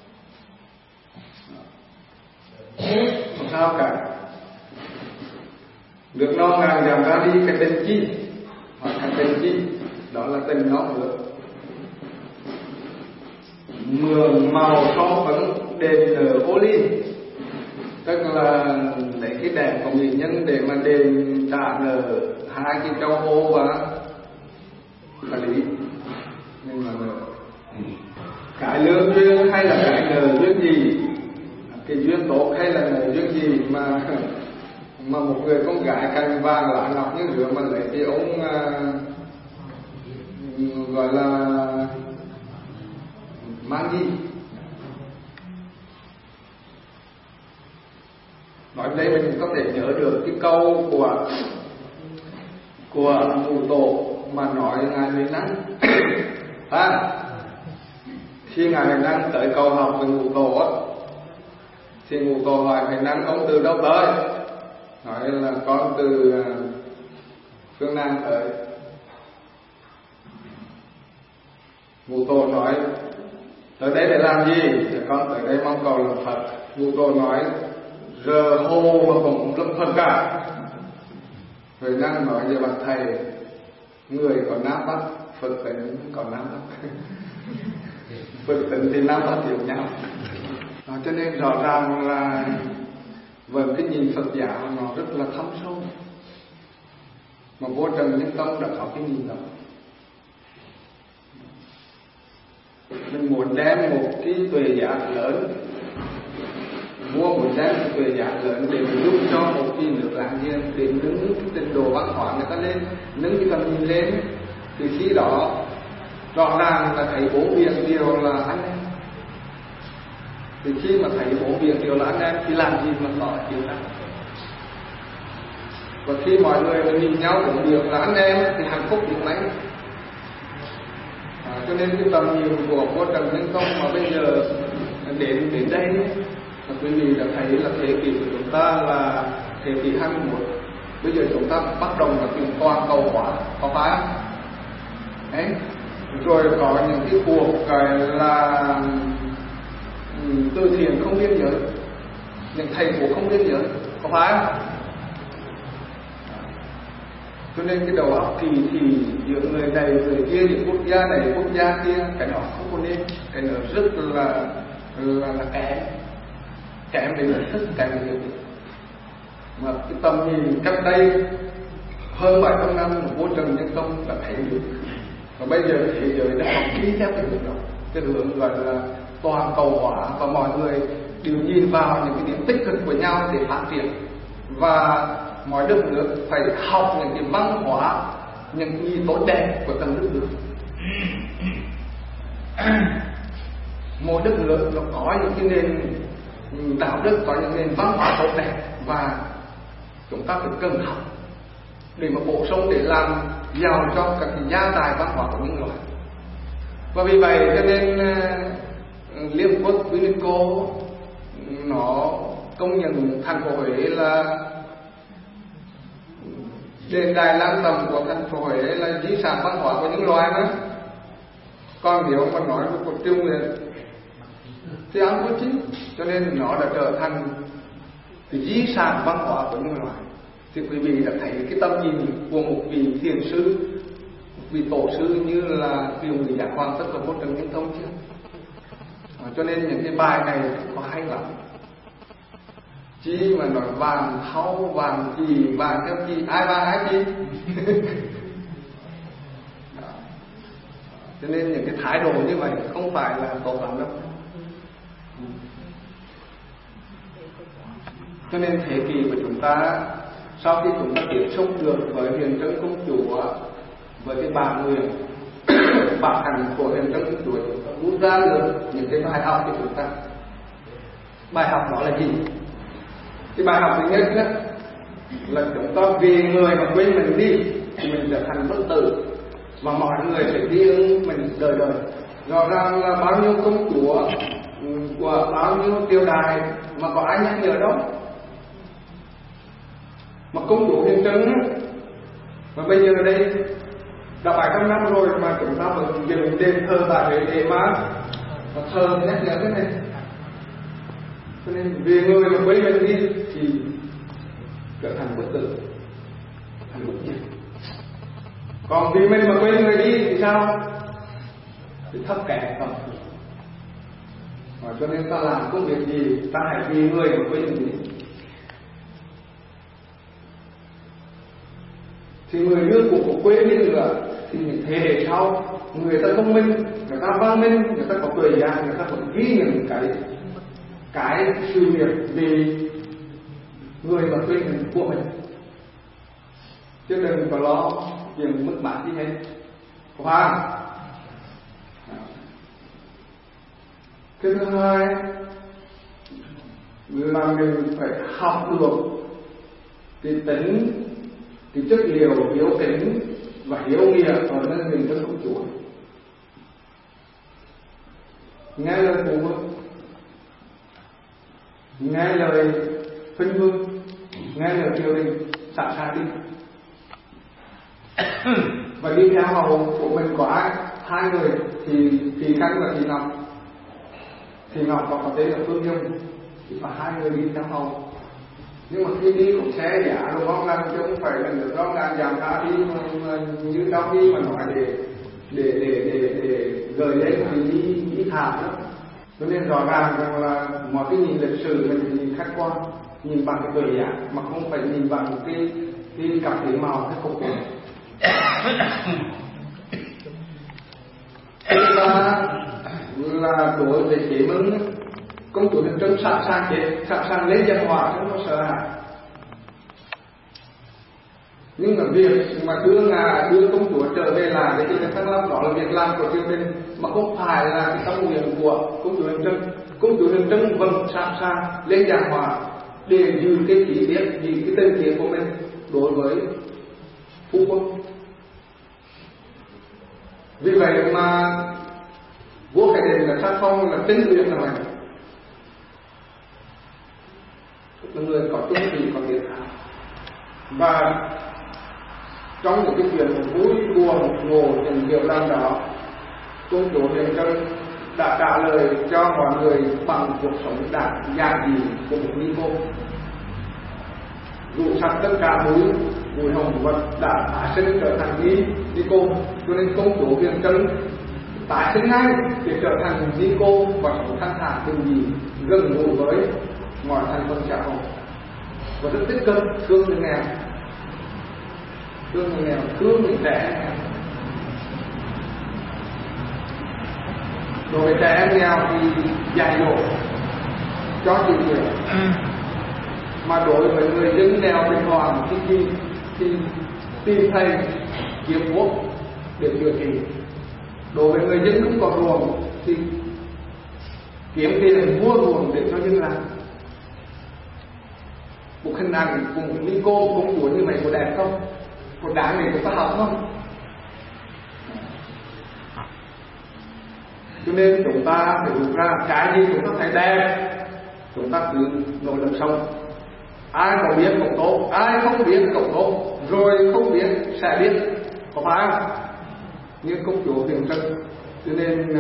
không sao cả. Nước non ngàn dặm ra đi cái tình chi, hoặc cái tình chi đó là tình non nước. Mường màu so phấn đền nở ô ly, tức là lấy cái đèn của mỹ nhân để mà đền trả nợ hai cái châu ô và là lý. Nhưng mà cái lương duyên hay là cái nợ duyên gì, cái duyên tốt hay là nợ duyên gì mà mà một người con gái cành vàng lá ngọc như rửa mà lấy cái ông uh, gọi là mang gì. Nói đây mình có thể nhớ được cái câu của của Ngũ Tổ mà nói ngài Huệ Năng. À, khi ngài Huệ Năng tới cầu học với Ngũ Tổ á, thì Ngũ Tổ hỏi Huệ Năng ông từ đâu tới, nói là con từ phương Nam tới. Ngũ Tổ nói tới đây để làm gì? Thì con tới đây mong cầu làm Phật. Ngũ Tổ nói giờ hô mà cũng lâm Phật cả. Huệ Năng nói với bậc thầy, người có Nam Bắc, Phật tính còn Nam Bắc. Phật tính thì Nam Bắc hiểu nhau. Đó, cho nên rõ ràng là với cái nhìn Phật giáo nó rất là thâm sâu, mà vua Trần Nhân Tông đã có cái nhìn đó. Mình muốn đem một cái tuệ giác lớn, vua muốn đem một tuệ giác lớn để giúp cho một cái nước láng giềng để nâng cái trình độ văn hóa người ta lên, nâng cái tầm nhìn lên, thì khi đó rõ ràng là thấy bố việc điều là anh em. Thì khi mà thấy bố việc điều là anh em thì làm gì mà có chịu ra. Và khi mọi người mà nhìn nhau cũng được là anh em thì hạnh phúc được mấy. À, cho nên cái tầm nhìn của vua Trần Nhân Tông mà bây giờ đến đến đây là quý vị đã thấy là thế kỷ của chúng ta là thế kỷ hai mươi mốt. Bây giờ chúng ta bắt đầu là chuyện toàn cầu hóa, có phải không? Đấy. Rồi có những cái cuộc cái là từ thiện không biên giới, những thầy của không biên giới, có phải không? Cho nên cái đầu óc kỳ thì giữa người này người kia, những quốc gia này quốc gia kia, cái đó không có nên, cái đó rất là là, là kém, kém về nhận thức, kém về hiểu biết. Mà cái tầm nhìn cách đây hơn bảy trăm năm vua Trần Nhân Tông đã thấy được, và bây giờ thế giới đã học kỹ theo cái hướng đó, cái hướng gọi là toàn cầu hóa, và mọi người đều nhìn vào những cái điểm tích cực của nhau để phát triển, và mọi đất nước phải học những cái văn hóa, những gì tốt đẹp của từng đất nước. Mỗi đất nước nó có những cái nền đạo đức, có những nền văn hóa tốt đẹp, và chúng ta phải cần học để mà bổ sung, để làm giàu cho các cái gia tài văn hóa của những loài. Và vì vậy cho nên uh, Liên Quốc UNESCO nó công nhận thành phố Huế là đền đài lăng tầm của thành phố Huế là di sản văn hóa của những loài đó. Còn nếu mà nói của Triều Nguyễn thì ăn có chứ, cho nên nó đã trở thành cái di sản văn hóa của những loài. Thì quý vị đã thấy cái tầm nhìn của một vị thiền sư, một vị tổ sư như là Triều Nguyễn Giác Hoàng, tức là vua Trần Nhân Tông chưa? À, cho nên những cái bài này có hay lắm. Chi mà nói vàng thau, vàng gì, vàng theo chi, ai vàng ai chi. Cho nên những cái thái độ như vậy không phải là tốt lắm đâu. Cho nên thế kỷ của chúng ta, sau khi chúng ta tiếp xúc được với Huyền Trân Công Chúa, với cái bản nguyện bản hành của Huyền Trân Công Chúa, chúng ta rút ra được những cái bài học của chúng ta. Bài học đó là gì? Cái bài học thứ nhất đó, là chúng ta vì người mà quên mình đi thì mình trở thành bất tử, và mọi người sẽ đi ứng mình đời đời. Rõ ràng là bao nhiêu công chúa của bao nhiêu triều đại mà có ai nhắc nhở đâu. Mà công chúa Huyền Trân mà bây giờ đây đã bảy trăm năm rồi mà chúng ta vẫn dựng đền thờ bà Huệ để mà thờ nhắc nhở thế này. Cho nên vì người mà quên mình đi thì trở thành bất tử, thành bất diệt. Còn vì mình mà quên người đi thì sao? Thì thấp kém không? Và cho nên ta làm công việc gì, ta hãy vì người mà quên mình đi. Thì người đưa cuộc quên đi nữa thì những thế hệ sau, người ta thông minh, người ta văn minh, người ta có tuổi già, người ta vẫn ghi những cái cái sự nghiệp vì người mà quên mình của mình, chứ đừng có lo chuyện mất mát gì hết. Khoan. Cái thứ hai là mình phải học được cái tính, cái chất liệu hiếu kính và hiếu nghĩa ở nơi Huyền Trân Công Chúa. Nghe lời phụ vương, nghe lời Vinh Vương, nghe lời triều đình, sẵn sàng đi. Và đi theo hầu của mình có ai? Hai người, thì thì Khanh và thì Ngọc. Thì Ngọc còn có tên là Phương Dung, thì phải hai người đi theo hầu. Nhưng mà khi đi cũng sẽ giả luôn ngon lành, chứ không phải là được ngon lành giảm ta đi mà, như trong khi mà nói để để để để để gợi lên thì đi đi thảm đó. Cho nên rõ ràng rằng là mọi cái nhìn lịch sử mình nhìn khách quan, nhìn bằng cái tuổi giả mà không phải nhìn bằng cái cái cảm thấy màu hay không. Thứ ba là đối với chế mừng công chúa Huyền Trân sẵn sàng chết, sẵn sàng lấy dân hỏa, không có sợ hãi. Nhưng mà việc mà đưa ngà đưa công chúa trở về lại để cho thăng long đó là việc làm của triều đình, mà không phải là cái tâm nguyện của công chúa Huyền Trân. Công chúa Huyền Trân vẫn sẵn sàng lên giảng hòa để giữ cái chỉ biết, giữ cái tên tiếng của mình đối với phu quân. Vì vậy mà vua Khải Định là sắc phong là tinh luyện là vậy, là người có trung thủy, có thiện hảo. Và trong những cái chuyện vui buồn ngộ những điều làm đó, công chúa Huyền Trân đã trả lời cho mọi người bằng cuộc sống đã giản dị của một ni cô. Dù sạch tất cả núi bụi hồng vật đã tái sinh trở thành ni ni cô, cho nên công chúa Huyền Trân tái sinh ngay để trở thành ni cô và sống thanh thản bình dị, gần gũi với mọi thành phần xã hội và rất tích cực, thương người nghèo, thương người nghèo, thương người trẻ. Đối với trẻ em nghèo thì dạy dỗ cho chịu chuyện, mà đối với người dân nghèo bình thường thì thì, thì tìm thầy kiếm thuốc để chữa trị. Đối với người dân không có ruộng thì kiếm tiền mua ruộng để cho dân làm. Một hình ảnh cùng ni cô công chúa như vậy có đẹp không? Có đáng để chúng ta học không? Cho nên chúng ta phải rút ra cái gì chúng ta thấy đẹp, chúng ta cứ nỗ lực sống. Ai có biết cũng tốt, ai không biết cũng tốt, rồi không biết sẽ biết, có phải không? Như công chúa Huyền Trân. Cho nên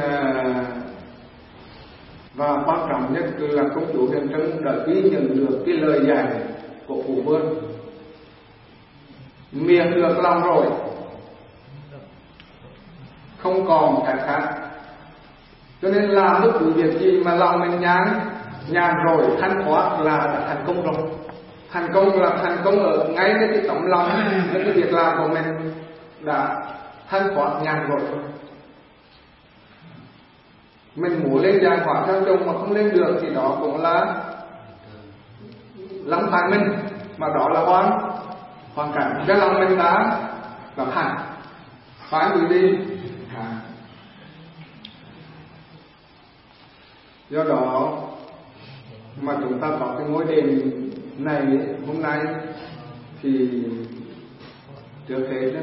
và quan trọng nhất là công chúa Huyền Trân đã ghi nhận được cái lời dạy của phụ vương, miệng được lòng rồi, không còn cái khác. Cho nên làm bất cứ việc gì mà lòng mình nhàn nhàn rồi, thanh thoát là đã thành công rồi. Thành công là thành công ở ngay cái cái tấm lòng, cái cái việc làm của mình đã thanh thoát nhàn rồi. Mình muốn lên giang hỏa theo chồng mà không lên được thì đó cũng là lòng tại mình, mà đó là hoàn hoàn cảnh cái lòng mình đã gặp hẳn phải người đi. À. Do đó mà chúng ta có cái ngôi đền này hôm nay thì trước hết đó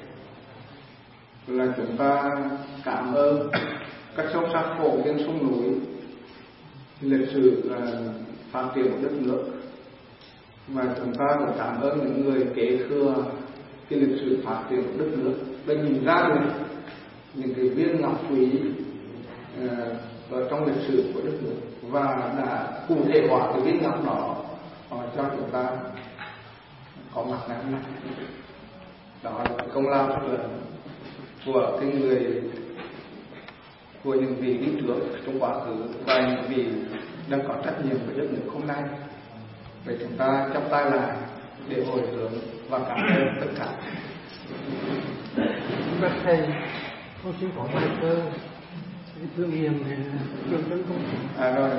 là chúng ta cảm ơn các sông sát khổ trên sông núi lịch sử uh, phát triển của đất nước, mà chúng ta cũng cảm ơn những người kế thừa cái lịch sử phát triển của đất nước để nhìn ra được những cái viên ngọc quý uh, ở trong lịch sử của đất nước và đã cụ thể hóa cái viên ngọc đó uh, cho chúng ta có mặt ngày hôm nay. Đó là công lao rất lớn của cái người, của những vị đi trước trong quá khứ và những vị đang có trách nhiệm với đất nước hôm nay. Vậy chúng ta chắp tay lại để hồi hướng và cảm ơn tất cả. Bác thầy, con xin có bài thơ thương hiền để trường tấn công. À rồi.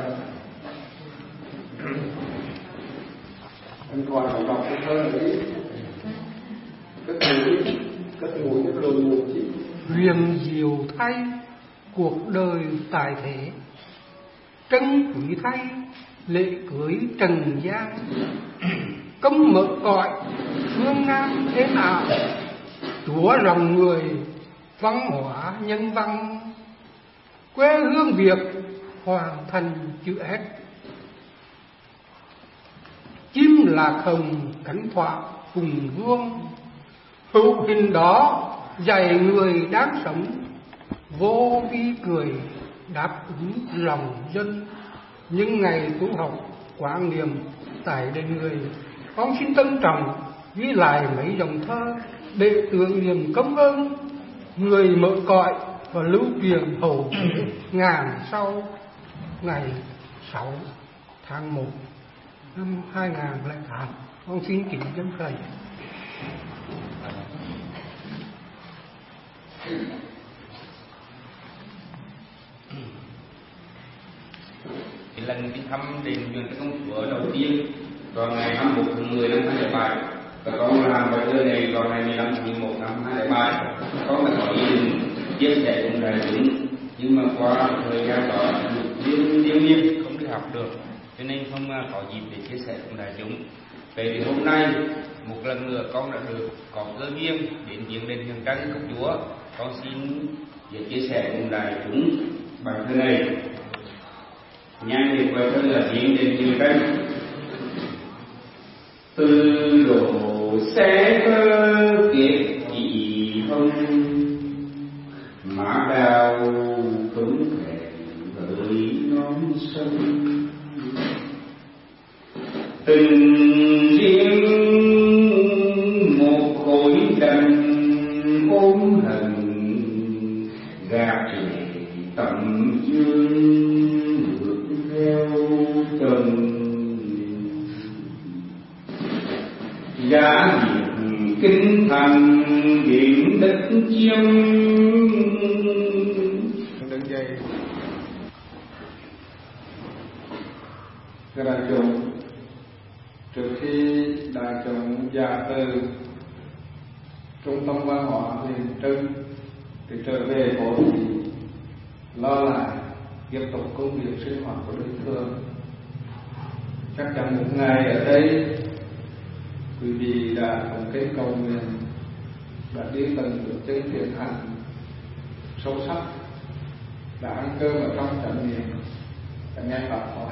Anh còn phải đọc cái thơ đấy. Các mũi, các mũi, các đôi mũi chỉ. Huyền diệu thay cuộc đời tài thể, trân quý thay lễ cưới trần gian. Cấm mở cõi phương Nam thế nào, Chúa lòng người văn hóa nhân văn. Quê hương Việt hoàn thành chữ S. Chim lạc hồng cánh thọa cùng vương, hữu hình đó dạy người đáng sống. Vô vi cười đáp ứng lòng dân, những ngày tu học quán niệm tại đền người. Con xin trân trọng ghi lại mấy dòng thơ để tưởng niệm công ơn người mở cõi và lưu truyền hậu thế ngàn sau ngày sáu tháng một năm hai nghìn lẻ tám. Con xin kính dân thầy. Cái lần đi thăm đền Huyền Công Chúa đầu tiên vào ngày hai mươi mốt tháng mười năm hai nghìn lẻ bảy, và con làm bài thơ này vào ngày mười lăm tháng mười một năm hai nghìn lẻ bảy. Con đã có ý định chia sẻ cùng đại chúng, nhưng mà qua thời gian đó riêng riêng nhiên không đi học được, cho nên không có dịp để chia sẻ cùng đại chúng. Vậy thì hôm nay một lần nữa con đã được có cơ duyên đến viếng đền Huyền Trân Công Chúa. Con xin để chia sẻ cùng đại chúng bài thơ này. Nhan đề bài thơ là viếng đền Huyền Trân. Từ độ xe cơ kiệt dị hông, mã đào tuấn thẹn với non sông. Tình riêng một khối đành ôm hận, gạt trẻ tầm dương bước theo tuần. Giá diệt kinh thành điện đất chiêm. Đứng dậy. Thưa đại chúng, trước khi đại chúng giả từ trung tâm văn hóa Huyền Trân thì trở về phố thì lo lại tiếp tục công việc sinh hoạt của đời thường. Chắc chắn một ngày ở đây quý vị đã cùng kết cầu nguyện, đã đi từng bước chân thiện hành sâu sắc, đã ăn cơm ở trong trải nghiệm, đã nghe Pháp thoại.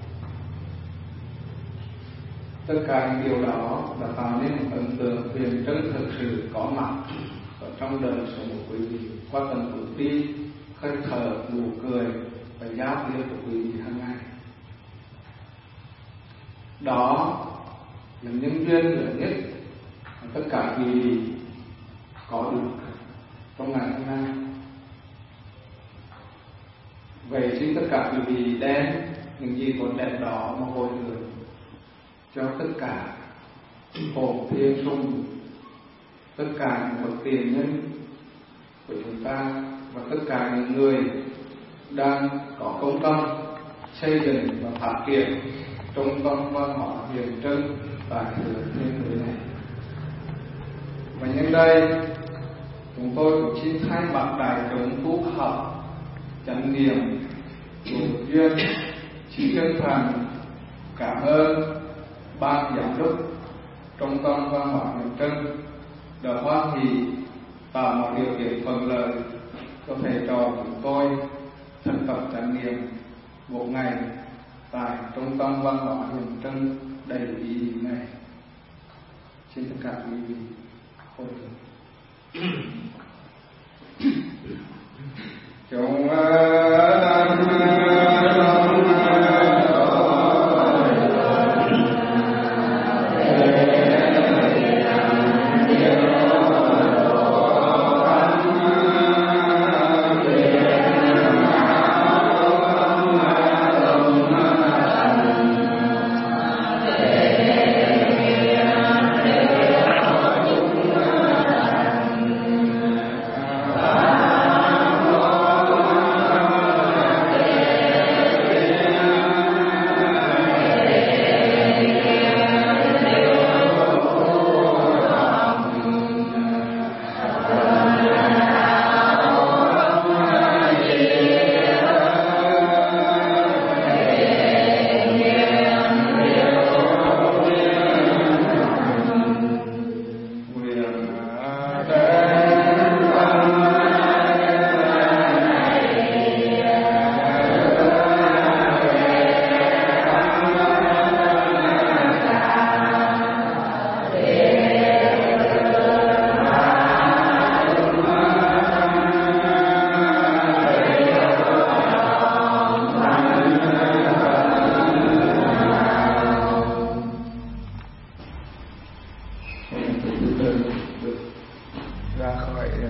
Tất cả những điều đó đã tạo nên một ấn tượng Huyền Trân thực sự có mặt ở trong đời sống của quý vị qua từng bước đi, hơi thở, nụ cười và giao tiếp của quý vị hàng ngày. Đó là nhân duyên lớn nhất mà tất cả quý vị có được trong ngày hôm nay. Vậy xin tất cả quý vị đem những gì còn đẹp đó mà hồi hướng cho tất cả hồn thiên sung, tất cả những bậc tiền nhân của chúng ta và tất cả những người đang có công tâm xây dựng và phát triển Trung tâm văn hóa Huyền Trân tại Thừa Thiên Huế này. Và nhân đây chúng tôi cũng xin thay mặt đại chúng tu học chánh niệm chủ duyên xin chân thành cảm ơn ban giám đốc Trung tâm văn hóa Huyền Trân đã hoan hỷ tạo một điều kiện thuận lợi cho thầy trò chúng tôi thực tập chánh niệm một ngày tại Trung tâm văn hóa Huyền Trân đầy ý nghĩa này. Xin tất cả quý vị hồi thượng. Chúng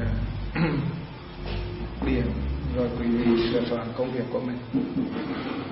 điện rồi quý vị sửa soạn công việc của mình.